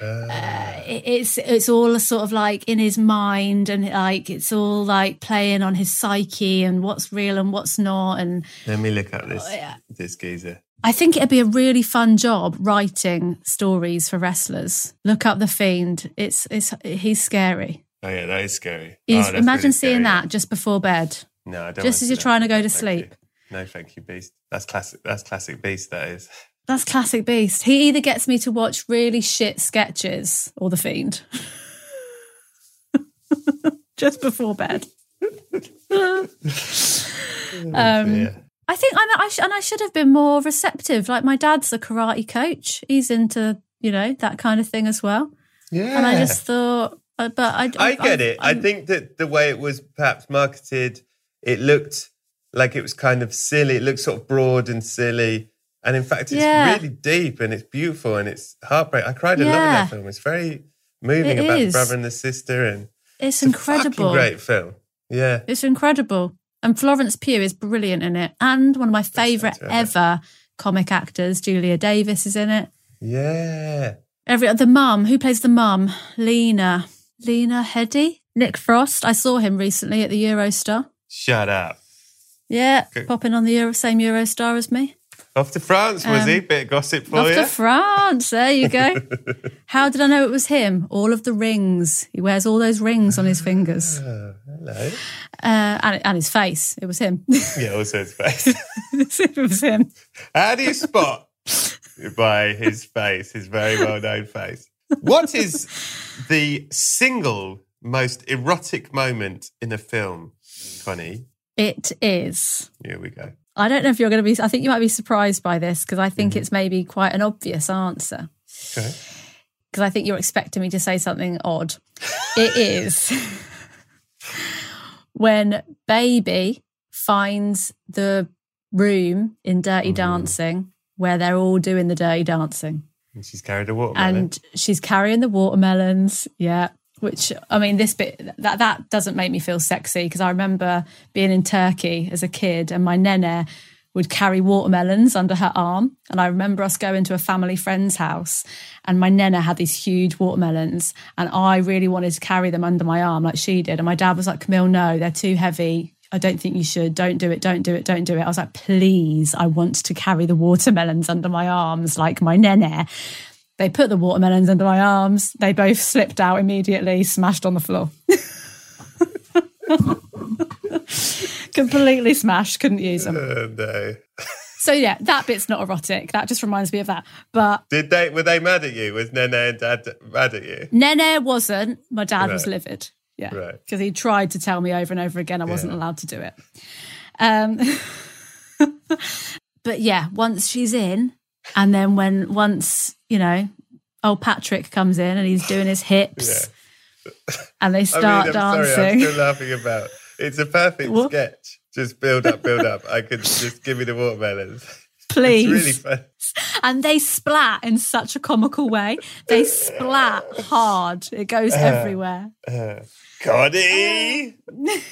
It's all sort of like in his mind, and like it's all like playing on his psyche and what's real and what's not. And let me look up this geezer. I think it'd be a really fun job writing stories for wrestlers. Look up The Fiend. He's scary. Oh yeah, that is scary. Imagine really seeing that just before bed. No, I don't. Just as you're trying to go to sleep. No, thank you, Beast. That's classic. That's classic Beast. That is. That's classic Beast. He either gets me to watch really shit sketches or The Fiend. Just before bed. I think I should have been more receptive. Like my dad's a karate coach. He's into, that kind of thing as well. Yeah. And I just thought, but I get it. I think that the way it was perhaps marketed, it looked like it was kind of silly. It looked sort of broad and silly. And in fact, it's really deep and it's beautiful and it's heartbreaking. I cried a lot in that film. It's very moving about the brother and the sister. And it's incredible. A fucking great film. Yeah. It's incredible. And Florence Pugh is brilliant in it. And one of my favourite ever comic actors, Julia Davis, is in it. Yeah. The mum, who plays the mum? Lena Headey? Nick Frost. I saw him recently at the Eurostar. Shut up. Yeah, popping on the same Eurostar as me. Off to France, was he? Bit of gossip for you? Off to France, there you go. How did I know it was him? All of the rings. He wears all those rings on his fingers. Hello. And his face. It was him. Yeah, also his face. It was him. How do you spot by his face, his very well-known face? What is the single most erotic moment in a film, Connie? It is. Here we go. I don't know if you're going to be... I think you might be surprised by this because I think it's maybe quite an obvious answer. Okay. Because I think you're expecting me to say something odd. It is when Baby finds the room in Dirty Dancing where they're all doing the dirty dancing. And she's carried a watermelon. And she's carrying the watermelons, yeah. Which, I mean, this bit, that doesn't make me feel sexy because I remember being in Turkey as a kid and my nene would carry watermelons under her arm. And I remember us going to a family friend's house and my nene had these huge watermelons and I really wanted to carry them under my arm like she did. And my dad was like, Camille, no, they're too heavy. I don't think you should. Don't do it. Don't do it. Don't do it. I was like, please, I want to carry the watermelons under my arms like my nene. They put the watermelons under my arms. They both slipped out immediately, smashed on the floor. Completely smashed, couldn't use them. No. So yeah, that bit's not erotic. That just reminds me of that. But were they mad at you? Was Nene and Dad mad at you? Nene wasn't. My dad was livid. Yeah. Right. Because he tried to tell me over and over again I wasn't allowed to do it. But yeah, once she's in, and then once, old Patrick comes in and he's doing his hips and they start dancing. Sorry, I'm still laughing about. It's a perfect sketch. Just build up. I could just give me the watermelons. Please. It's really fun. And they splat in such a comical way. They splat hard. It goes everywhere. Connie!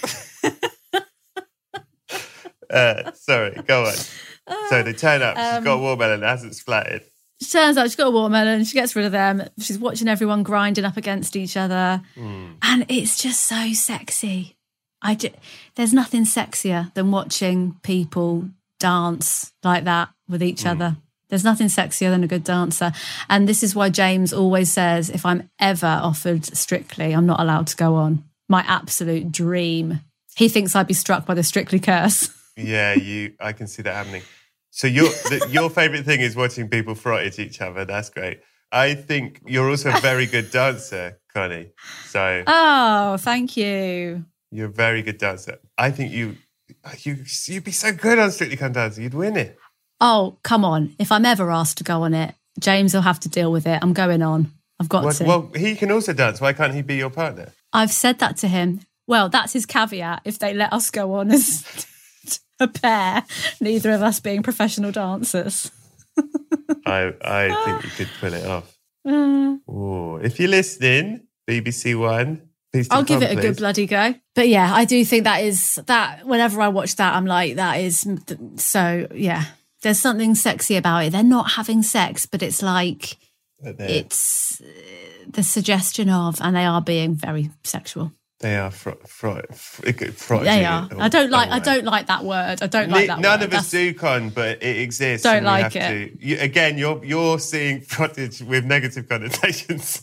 Sorry, go on. So they turn up. She's got a watermelon that hasn't splattered. She turns out she's got a watermelon. She gets rid of them. She's watching everyone grinding up against each other. And it's just so sexy. There's nothing sexier than watching people dance like that with each other. There's nothing sexier than a good dancer. And this is why James always says, if I'm ever offered Strictly, I'm not allowed to go on. My absolute dream. He thinks I'd be struck by the Strictly curse. Yeah, I can see that happening. So your favourite thing is watching people frottage each other. That's great. I think you're also a very good dancer, Connie. So thank you. You're a very good dancer. I think you'd be so good on Strictly Come Dancing. You'd win it. Oh, come on. If I'm ever asked to go on it, James will have to deal with it. I'm going on. I've got to. Well, he can also dance. Why can't he be your partner? I've said that to him. Well, that's his caveat. If they let us go on as a pair, neither of us being professional dancers. I think you could pull it off. Ooh. If you're listening, BBC One, please do I'll give it a please. good bloody go. But yeah, I do think that whenever I watch that, I'm like, that is so, yeah. There's something sexy about it. They're not having sex, but it's like, it's the suggestion of, and they are being very sexual. They are frightening. They are. I don't like that word. I don't like that None word. of us do, Con, but it exists. Don't like it. Again, you're seeing frottage with negative connotations.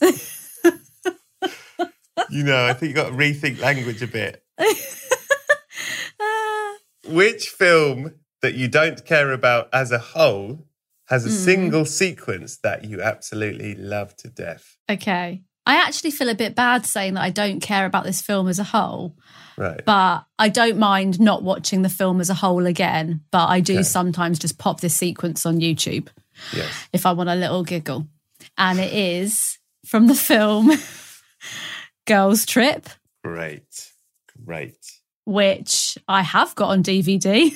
I think you've got to rethink language a bit. Which film that you don't care about as a whole has a single sequence that you absolutely love to death? Okay. I actually feel a bit bad saying that I don't care about this film as a whole. Right. But I don't mind not watching the film as a whole again. But I do sometimes just pop this sequence on YouTube if I want a little giggle. And it is from the film Girls Trip. Great. Which I have got on DVD.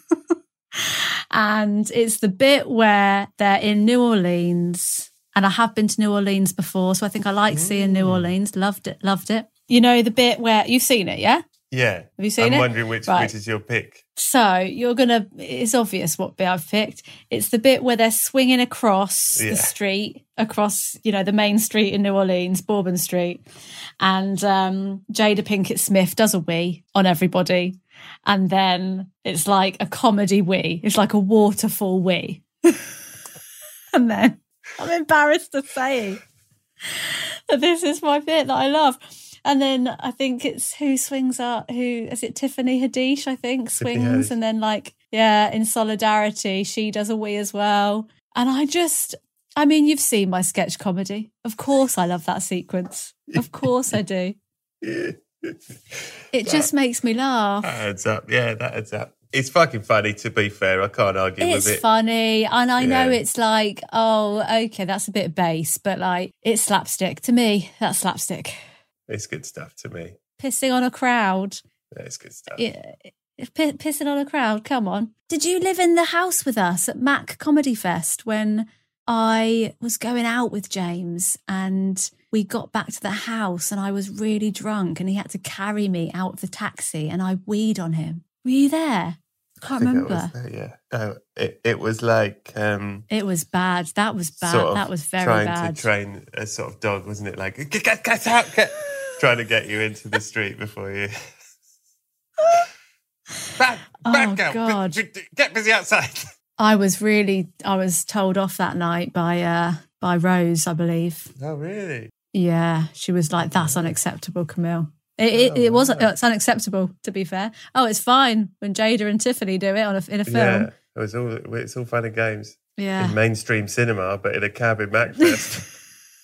And it's the bit where they're in New Orleans. And I have been to New Orleans before, so I think I like seeing New Orleans. Loved it. You know the bit where... You've seen it, yeah? Yeah. Have you seen it? I'm wondering which is your pick. So it's obvious what bit I've picked. It's the bit where they're swinging across the street, across, the main street in New Orleans, Bourbon Street. And Jada Pinkett Smith does a wee on everybody. And then it's like a comedy wee. It's like a waterfall wee. And then... I'm embarrassed to say that this is my bit that I love. And then I think it's who swings up, is it Tiffany Haddish, I think, swings. And then in solidarity, she does a wee as well. And you've seen my sketch comedy. Of course I love that sequence. Of course I do. It just makes me laugh. That adds up. Yeah, that adds up. It's fucking funny, to be fair. I can't argue with it. It's funny. And I know it's like, oh, okay, that's a bit base. But it's slapstick. To me, that's slapstick. It's good stuff to me. Pissing on a crowd. Yeah, it's good stuff. Pissing on a crowd, come on. Did you live in the house with us at Mac Comedy Fest when I was going out with James and we got back to the house and I was really drunk and he had to carry me out of the taxi and I weed on him? Were you there? Can't remember. It was like... it was bad. That was bad. That was very bad. Trying to train a sort of dog, wasn't it? Like, get out! Trying to get you into the street before you... Back out! God. Get busy outside! I was told off that night by Rose, I believe. Oh, really? Yeah. She was like, that's unacceptable, Camille. It's unacceptable, to be fair. Oh, it's fine when Jada and Tiffany do it in a film. Yeah, it's all fun and games. Yeah. In mainstream cinema, but in a cab in Macfest.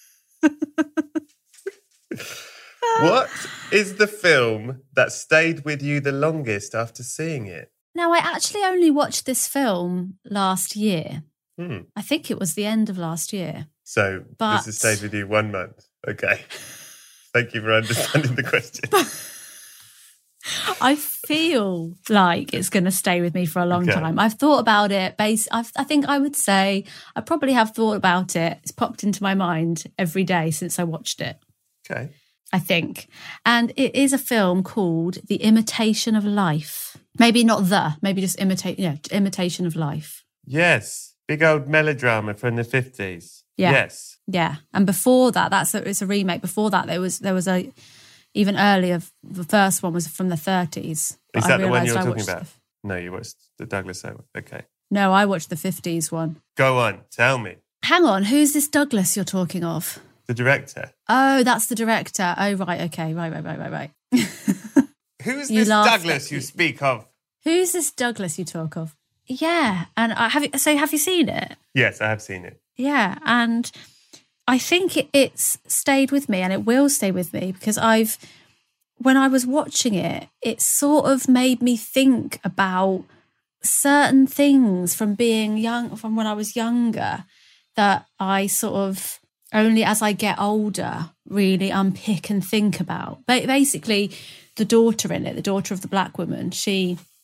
What is the film that stayed with you the longest after seeing it? Now, I actually only watched this film last year. I think it was the end of last year. So this has stayed with you 1 month. Okay. Thank you for understanding the question. I feel like it's going to stay with me for a long time. I've thought about it. I think I would say I probably have thought about it. It's popped into my mind every day since I watched it. Okay. I think. And it is a film called The Imitation of Life. Maybe not maybe just Imitation of Life. Yes. Big old melodrama from the 50s. Yeah. Yes. Yeah. And before that, it's a remake. Before that, there was a even earlier. The first one was from the 30s. Is that the one you were talking about? No, you watched the Douglas one. Okay. No, I watched the 50s one. Go on, tell me. Hang on, who's this Douglas you're talking of? The director. Oh, that's the director. Oh, right. Okay. Right. Who's this Douglas you speak of? Who's this Douglas you talk of? Yeah. And have you seen it? Yes, I have seen it. Yeah. And I think it's stayed with me and it will stay with me because when I was watching it, it sort of made me think about certain things from from when I was younger that I sort of only as I get older really unpick and think about. But basically, the daughter in it, the daughter of the black woman, she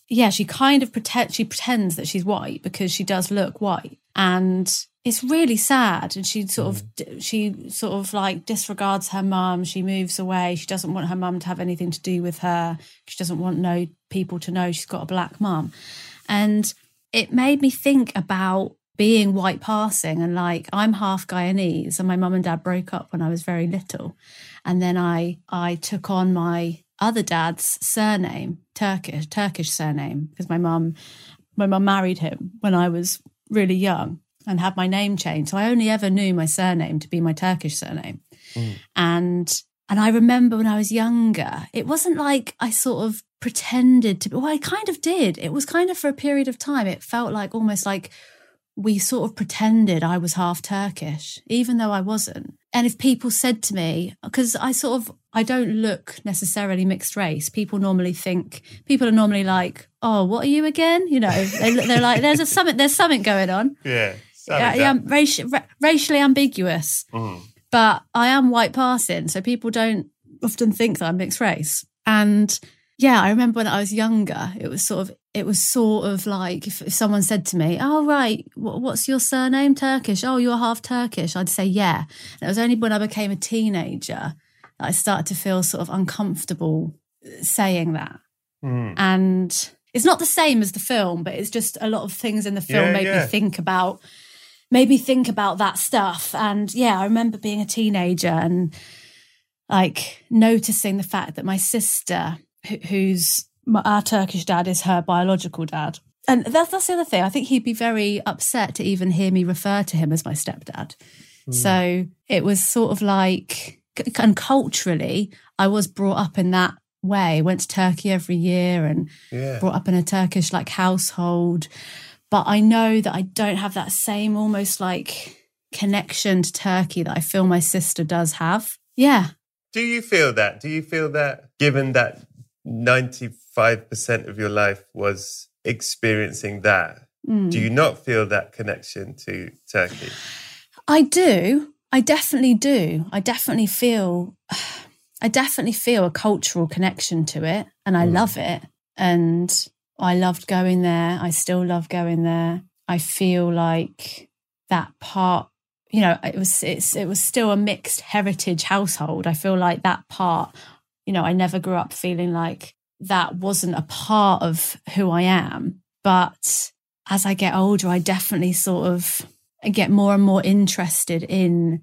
she kind of pretends that she's white because she does look white. And it's really sad. And she sort of like disregards her mum. She moves away. She doesn't want her mum to have anything to do with her. She doesn't want people to know she's got a black mum. And it made me think about being white passing, and like, I'm half Guyanese and my mum and dad broke up when I was very little. And then I took on my other dad's surname, Turkish surname, because my mum married him when I was really young and had my name changed. So I only ever knew my surname to be my Turkish surname. And I remember when I was younger, it wasn't like I sort of pretended to be, well, I kind of did. It was kind of for a period of time. It felt like almost like we sort of pretended I was half Turkish, even though I wasn't. And if people said to me, because I don't look necessarily mixed race. People are normally like, oh, what are you again? You know, they're like, there's something going on. Yeah. I'm racially ambiguous. But I am white passing, so people don't often think that I'm mixed race. And yeah, I remember when I was younger, it was sort of like if someone said to me, oh, right, what's your surname? Turkish? Oh, you're half Turkish. I'd say, yeah. And it was only when I became a teenager that I started to feel sort of uncomfortable saying that. And it's not the same as the film, but it's just a lot of things in the film made me think about that stuff. And yeah, I remember being a teenager and like noticing the fact that my sister, our Turkish dad is her biological dad. And that's the other thing. I think he'd be very upset to even hear me refer to him as my stepdad. So it was sort of like, and culturally, I was brought up in that way. Went to Turkey every year and brought up in a Turkish like household. But I know that I don't have that same almost like connection to Turkey that I feel my sister does have. Yeah. Do you feel that? Given that 95% of your life was experiencing that, do you not feel that connection to Turkey? I do. I definitely do. I definitely feel a cultural connection to it, and I love it. And I loved going there. I still love going there. I feel like that part, you know, it was still a mixed heritage household. I feel like that part, you know, I never grew up feeling like that wasn't a part of who I am. But as I get older, I definitely sort of get more and more interested in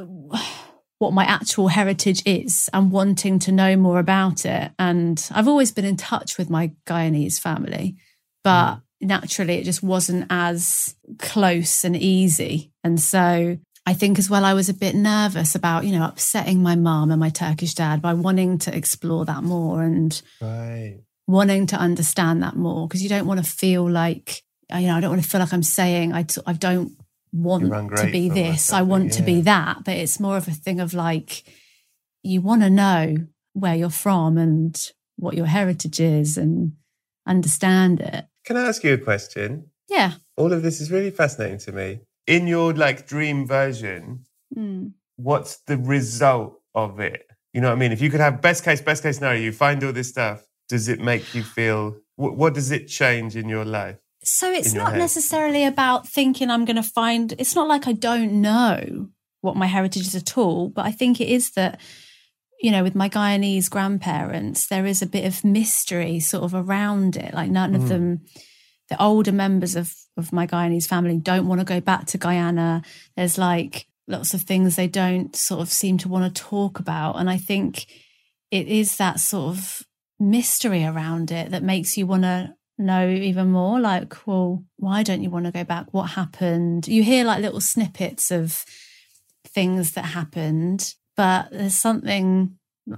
what my actual heritage is and wanting to know more about it. And I've always been in touch with my Guyanese family, but naturally it just wasn't as close and easy. And so I think as well, I was a bit nervous about, you know, upsetting my mum and my Turkish dad by wanting to explore that more and wanting to understand that more, because you don't want to feel like, you know, I don't want to feel like I'm saying I don't want to be this, I want to be that. But it's more of a thing of like, you want to know where you're from and what your heritage is and understand it. Can I ask you a question? Yeah. All of this is really fascinating to me. In your like dream version, what's the result of it? You know what I mean? If you could have best case scenario, you find all this stuff, does it make you feel, what does it change in your life? So it's not necessarily about thinking I'm going to find, it's not like I don't know what my heritage is at all, but I think it is that, you know, with my Guyanese grandparents, there is a bit of mystery sort of around it. Like none of them, the older members of my Guyanese family don't want to go back to Guyana. There's like lots of things they don't sort of seem to want to talk about. And I think it is that sort of mystery around it that makes you want to know even more. Like, well, why don't you want to go back? What happened? You hear like little snippets of things that happened, but there's something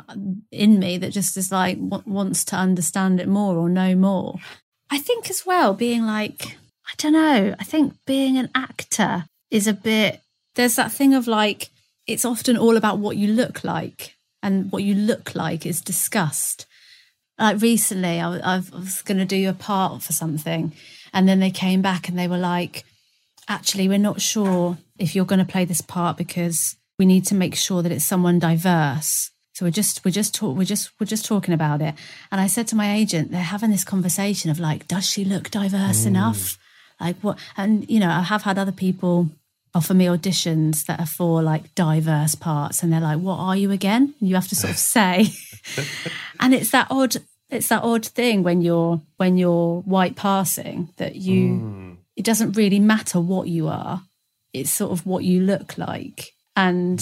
in me that just is like wants to understand it more or know more. I think as well, being like, I don't know, I think being an actor is a bit, there's that thing of like, it's often all about what you look like, and what you look like is discussed. Like recently, I was going to do a part for something, and then they came back and they were like, actually, we're not sure if you're going to play this part because we need to make sure that it's someone diverse. So we're just talking about it. And I said to my agent, they're having this conversation of like, does she look diverse enough? Like what? And, you know, I have had other people offer me auditions that are for like diverse parts. And they're like, what are you again? And you have to sort of say, and it's that odd thing when you're white passing that it doesn't really matter what you are. It's sort of what you look like. And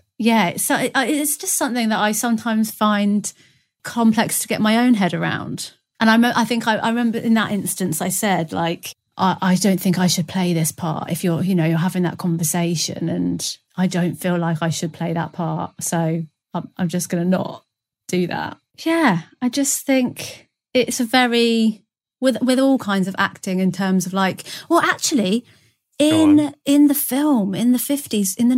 it's just something that I sometimes find complex to get my own head around. And I think I remember in that instance, I said like, I don't think I should play this part if you're having that conversation, and I don't feel like I should play that part. So I'm just going to not do that. Yeah, I just think it's a very, with all kinds of acting in terms of like, well, actually, in the film, in the 50s, in the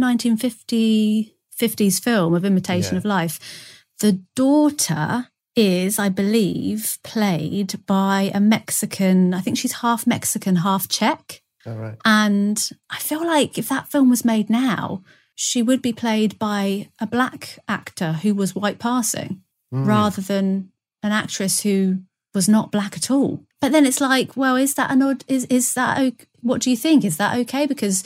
1950s film of Imitation of Life, the daughter is, I believe, played by a Mexican, I think she's half Mexican, half Czech. Oh, right. And I feel like if that film was made now, she would be played by a black actor who was white passing rather than an actress who was not black at all. But then it's like, well, is that what do you think? Is that okay? Because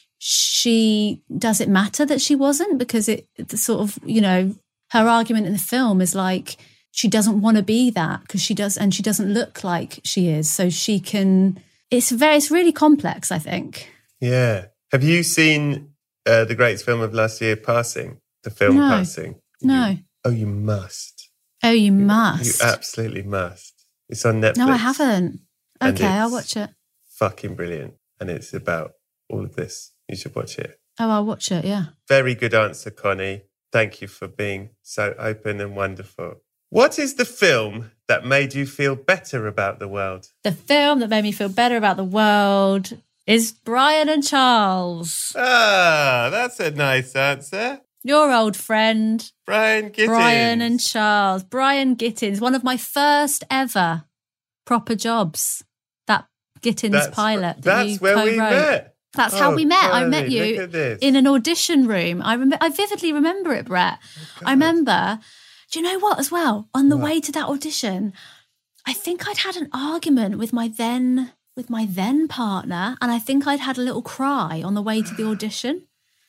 does it matter that she wasn't? Because it sort of, you know, her argument in the film is like, she doesn't want to be that because she does, and she doesn't look like she is. So she can, it's really complex, I think. Yeah. Have you seen the greatest film of last year, Passing? The film Passing? No. You must. Oh, you must. You absolutely must. It's on Netflix. No, I haven't. Okay, I'll watch it. Fucking brilliant. And it's about all of this. You should watch it. Oh, I'll watch it, yeah. Very good answer, Connie. Thank you for being so open and wonderful. What is the film that made you feel better about the world? The film that made me feel better about the world is Brian and Charles. Ah, that's a nice answer. Your old friend. Brian Gittins. Brian and Charles. Brian Gittins, one of my first ever proper jobs. That Gittins pilot that you co-wrote. We met. That's how we met. Connie, I met you in an audition room. I vividly remember it, Brett. I remember... Do you know what as well? On the way to that audition, I think I'd had an argument with my then partner, and I think I'd had a little cry on the way to the audition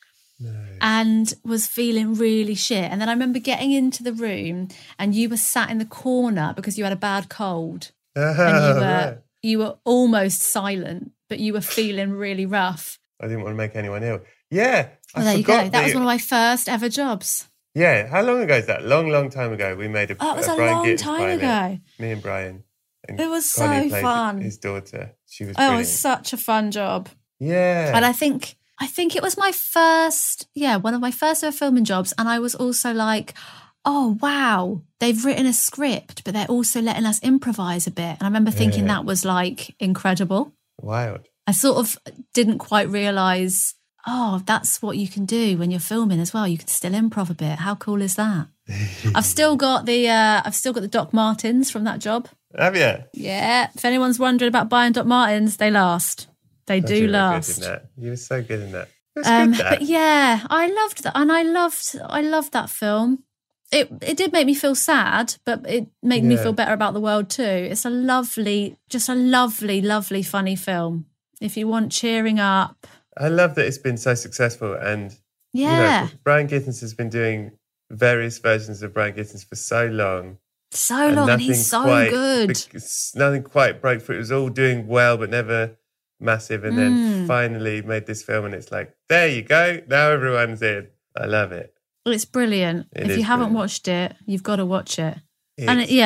and was feeling really shit. And then I remember getting into the room and you were sat in the corner because you had a bad cold. And you were almost silent, but you were feeling really rough. I didn't want to make anyone ill. Yeah. Well, there you go. That was one of my first ever jobs. Yeah, how long ago is that? Long time ago. We made a Brian Gittins time ago. Me and Brian. And it was Connie so fun. His daughter. She was brilliant. It was such a fun job. Yeah. And I think it was my first, one of my first ever filming jobs. And I was also like, oh, wow, they've written a script, but they're also letting us improvise a bit. And I remember thinking that was like incredible. Wild. I sort of didn't quite realise, oh, that's what you can do when you're filming as well. You can still improv a bit. How cool is that? I've still got the Doc Martens from that job. Have you? Yeah. If anyone's wondering about buying Doc Martens, they last. They do last. You were so good in that. It was good, that. But yeah, I loved that, and I loved that film. It did make me feel sad, but it made me feel better about the world too. It's a lovely, lovely, funny film. If you want cheering up. I love that it's been so successful, and Brian Gittins has been doing various versions of Brian Gittins for so long. And he's so good. Nothing quite broke through. It was all doing well, but never massive. And then finally made this film, and it's like, there you go. Now everyone's in. I love it. Well, it's brilliant. If you haven't watched it, you've got to watch it. Lovely.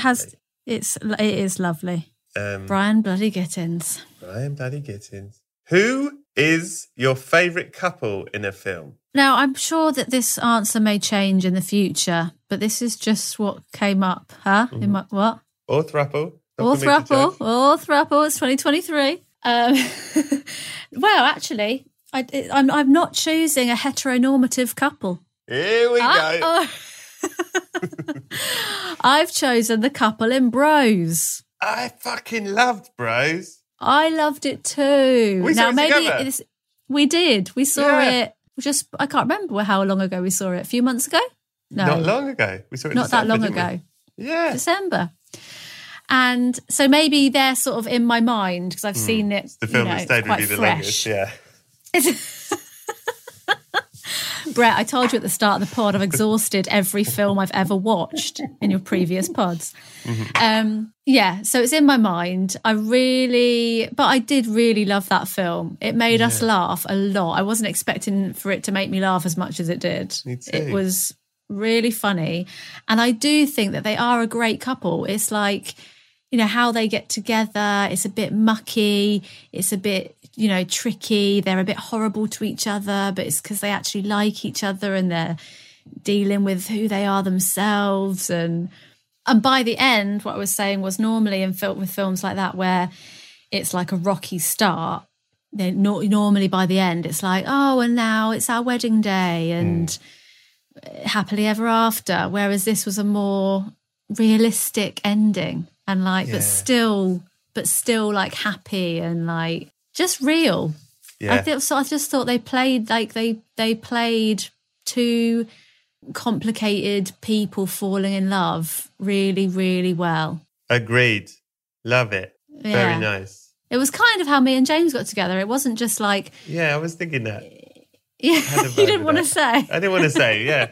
It is lovely. Brian bloody Gittins. Brian bloody Gittins. Who is your favourite couple in a film? Now, I'm sure that this answer may change in the future, but this is just what came up, huh? In my, what? Or throuple. Or throuple. It's 2023. Well, actually, I'm not choosing a heteronormative couple. Here we go. I've chosen the couple in Bros. I fucking loved Bros. I loved it too. We saw it together. We did. We saw it. I can't remember how long ago we saw it. A few months ago? No. Not long ago. We saw it Not that long ago. Yeah. December. And so maybe they're sort of in my mind because I've seen it. It's the film that stayed with you the longest, yeah. Brett, I told you at the start of the pod, I've exhausted every film I've ever watched in your previous pods. Yeah, so it's in my mind. I did really love that film. It made us laugh a lot. I wasn't expecting for it to make me laugh as much as it did. Me too. It was really funny. And I do think that they are a great couple. It's like, you know, how they get together. It's a bit mucky. It's a bit, you know, tricky. They're a bit horrible to each other, but it's because they actually like each other and they're dealing with who they are themselves. And by the end, what I was saying was normally with films like that where it's like a rocky start, normally by the end it's like, oh, and now it's our wedding day and happily ever after. Whereas this was a more realistic ending and like, but still like happy and like just real. Yeah. I just thought they played like they played two complicated people falling in love really, really well. Agreed. Love it. Yeah. Very nice. It was kind of how me and James got together. It wasn't just like... Yeah, I was thinking that. Yeah, you didn't want to say. I didn't want to say, yeah.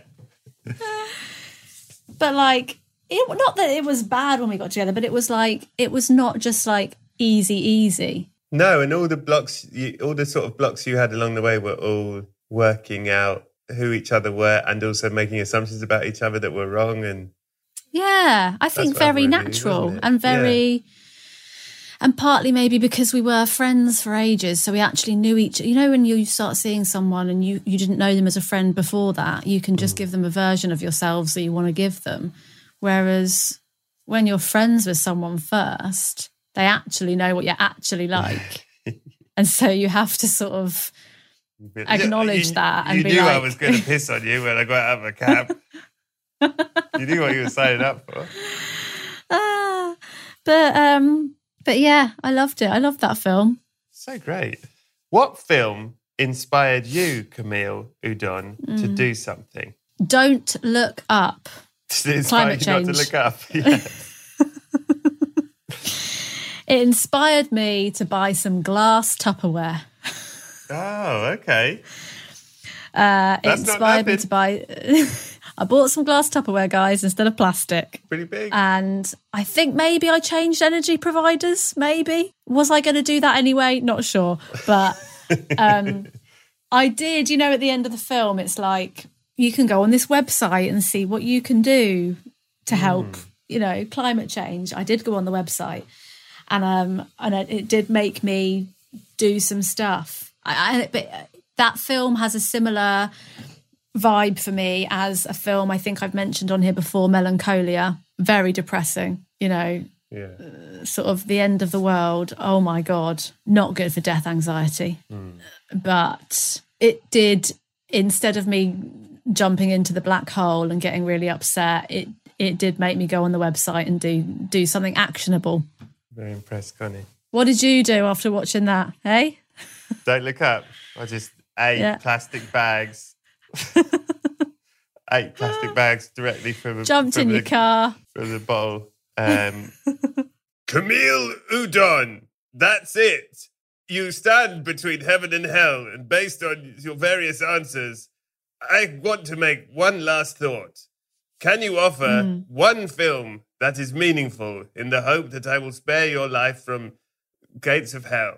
But like, not that it was bad when we got together, but it was like, it was not just like easy. No, and all the sort of blocks you had along the way were all working out who each other were and also making assumptions about each other that were wrong. And yeah, I think very natural and very... And partly maybe because we were friends for ages, so we actually knew each... You know, when you start seeing someone and you didn't know them as a friend before that, you can just give them a version of yourselves that you want to give them. Whereas when you're friends with someone first, they actually know what you're actually like. And so you have to sort of acknowledge that and be like... You knew I was going to piss on you when I got out of a cab. You knew what you were signing up for. But yeah, I loved it. I loved that film. So great. What film inspired you, Camille Udon, to do something? Don't Look Up. Climate change. Not to look up. Yeah. It inspired me to buy some glass Tupperware. Oh, okay. It inspired me to buy... I bought some glass Tupperware, guys, instead of plastic. Pretty big. And I think maybe I changed energy providers, maybe. Was I going to do that anyway? Not sure. But I did, you know, at the end of the film, it's like, you can go on this website and see what you can do to help, you know, climate change. I did go on the website and it did make me do some stuff. But that film has a similar vibe for me as a film I think I've mentioned on here before, Melancholia. Very depressing, you know, sort of the end of the world. Oh my God, not good for death anxiety. But it did, instead of me jumping into the black hole and getting really upset, it did make me go on the website and do something actionable. Very impressed, Connie. What did you do after watching that, hey? Don't Look Up. I just ate plastic bags. 8 plastic bags directly from your car from the bottle. Camille Udon, that's it. You stand between heaven and hell, and based on your various answers, I want to make one last thought. Can you offer one film that is meaningful in the hope that I will spare your life from gates of hell?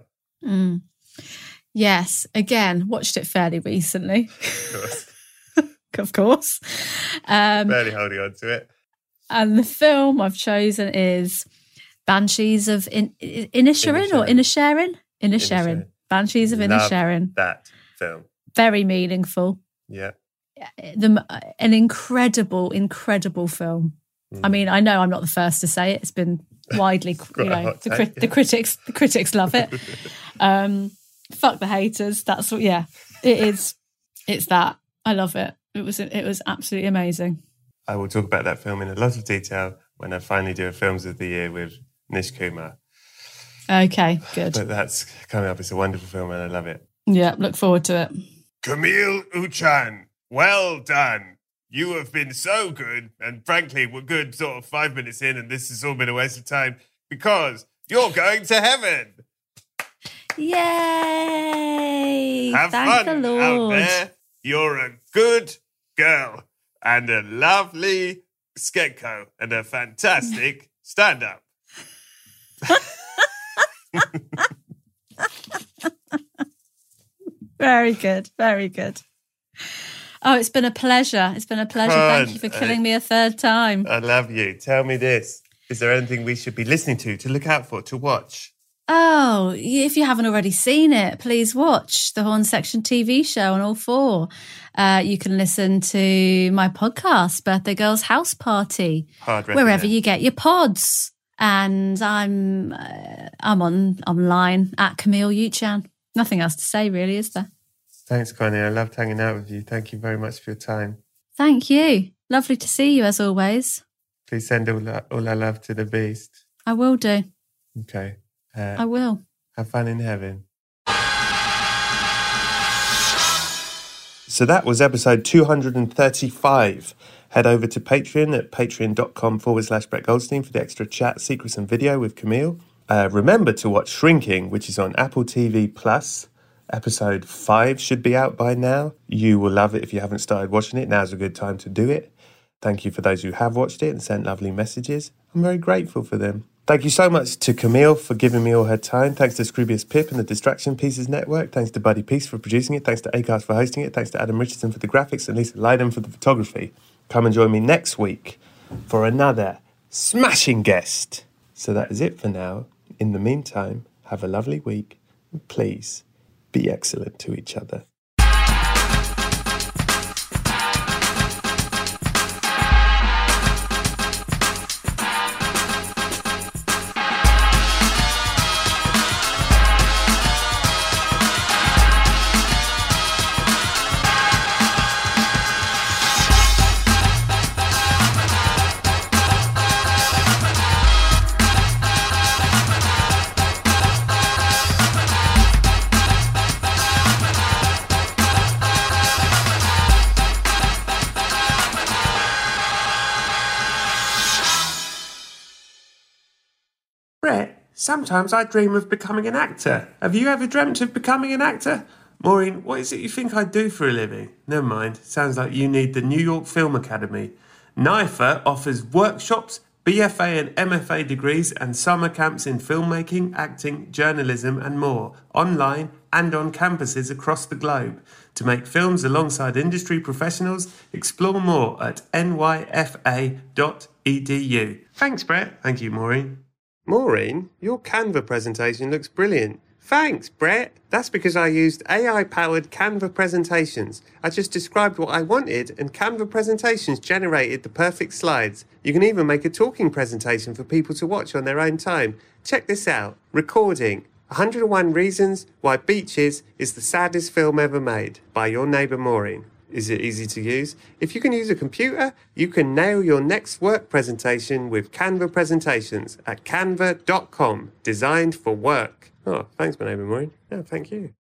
Yes, again, watched it fairly recently. Of course. Of course. Barely holding on to it. And the film I've chosen is Banshees of Inisherin or Inisherin? Inisherin. Banshees of Inisherin. That film. Very meaningful. Yeah. An incredible film. I mean, I know I'm not the first to say it. It's been widely, you know, the critics love it. Fuck the haters. That's what. Yeah, it is. It's that. I love it. It was absolutely amazing. I will talk about that film in a lot of detail when I finally do a Films of the Year with Nish Kumar. Okay, good. But that's coming up. It's a wonderful film and I love it. Yeah, look forward to it. Camille Uchan, well done. you have been so good. And frankly, we're good sort of 5 minutes in, and this has all been a waste of time because you're going to heaven. Yay! Have Thank fun the Lord. out there. You're a good girl and a lovely Sketco and a fantastic stand-up. Very good. Very good. Oh, it's been a pleasure. It's been a pleasure. Thank you for killing me a third time. I love you. Tell me this. Is there anything we should be listening to look out for, to watch? Oh, if you haven't already seen it, please watch the Horn Section TV show on All 4. You can listen to my podcast, Birthday Girls House Party, wherever you get your pods. And I'm online at Camille Yuchan. Nothing else to say, really, is there? Thanks, Connie. I loved hanging out with you. Thank you very much for your time. Thank you. Lovely to see you, as always. Please send all our love to the beast. I will do. Okay. I will. Have fun in heaven. So that was episode 235. Head over to Patreon at patreon.com/Brett Goldstein for the extra chat, secrets and video with Camille. Remember to watch Shrinking, which is on Apple TV+. Episode 5 should be out by now. You will love it if you haven't started watching it. Now's a good time to do it. Thank you for those who have watched it and sent lovely messages. I'm very grateful for them. Thank you so much to Camille for giving me all her time. Thanks to Scroobius Pip and the Distraction Pieces Network. Thanks to Buddy Peace for producing it. Thanks to Acast for hosting it. Thanks to Adam Richardson for the graphics and Lisa Lydon for the photography. Come and join me next week for another smashing guest. So that is it for now. In the meantime, have a lovely week. And please be excellent to each other. Brett, sometimes I dream of becoming an actor. Have you ever dreamt of becoming an actor? Maureen, what is it you think I do for a living? Never mind. Sounds like you need the New York Film Academy. NYFA offers workshops, BFA and MFA degrees and summer camps in filmmaking, acting, journalism and more, online and on campuses across the globe. To make films alongside industry professionals, explore more at nyfa.edu. Thanks, Brett. Thank you, Maureen. Maureen, your Canva presentation looks brilliant. Thanks, Brett. That's because I used AI-powered Canva presentations. I just described what I wanted and Canva presentations generated the perfect slides. You can even make a talking presentation for people to watch on their own time. Check this out. Recording. 101 Reasons Why Beaches is the Saddest Film Ever Made by your neighbour Maureen. Is it easy to use? If you can use a computer, you can nail your next work presentation with Canva presentations at canva.com. Designed for work. Oh, thanks, my neighbour Maureen. No, thank you.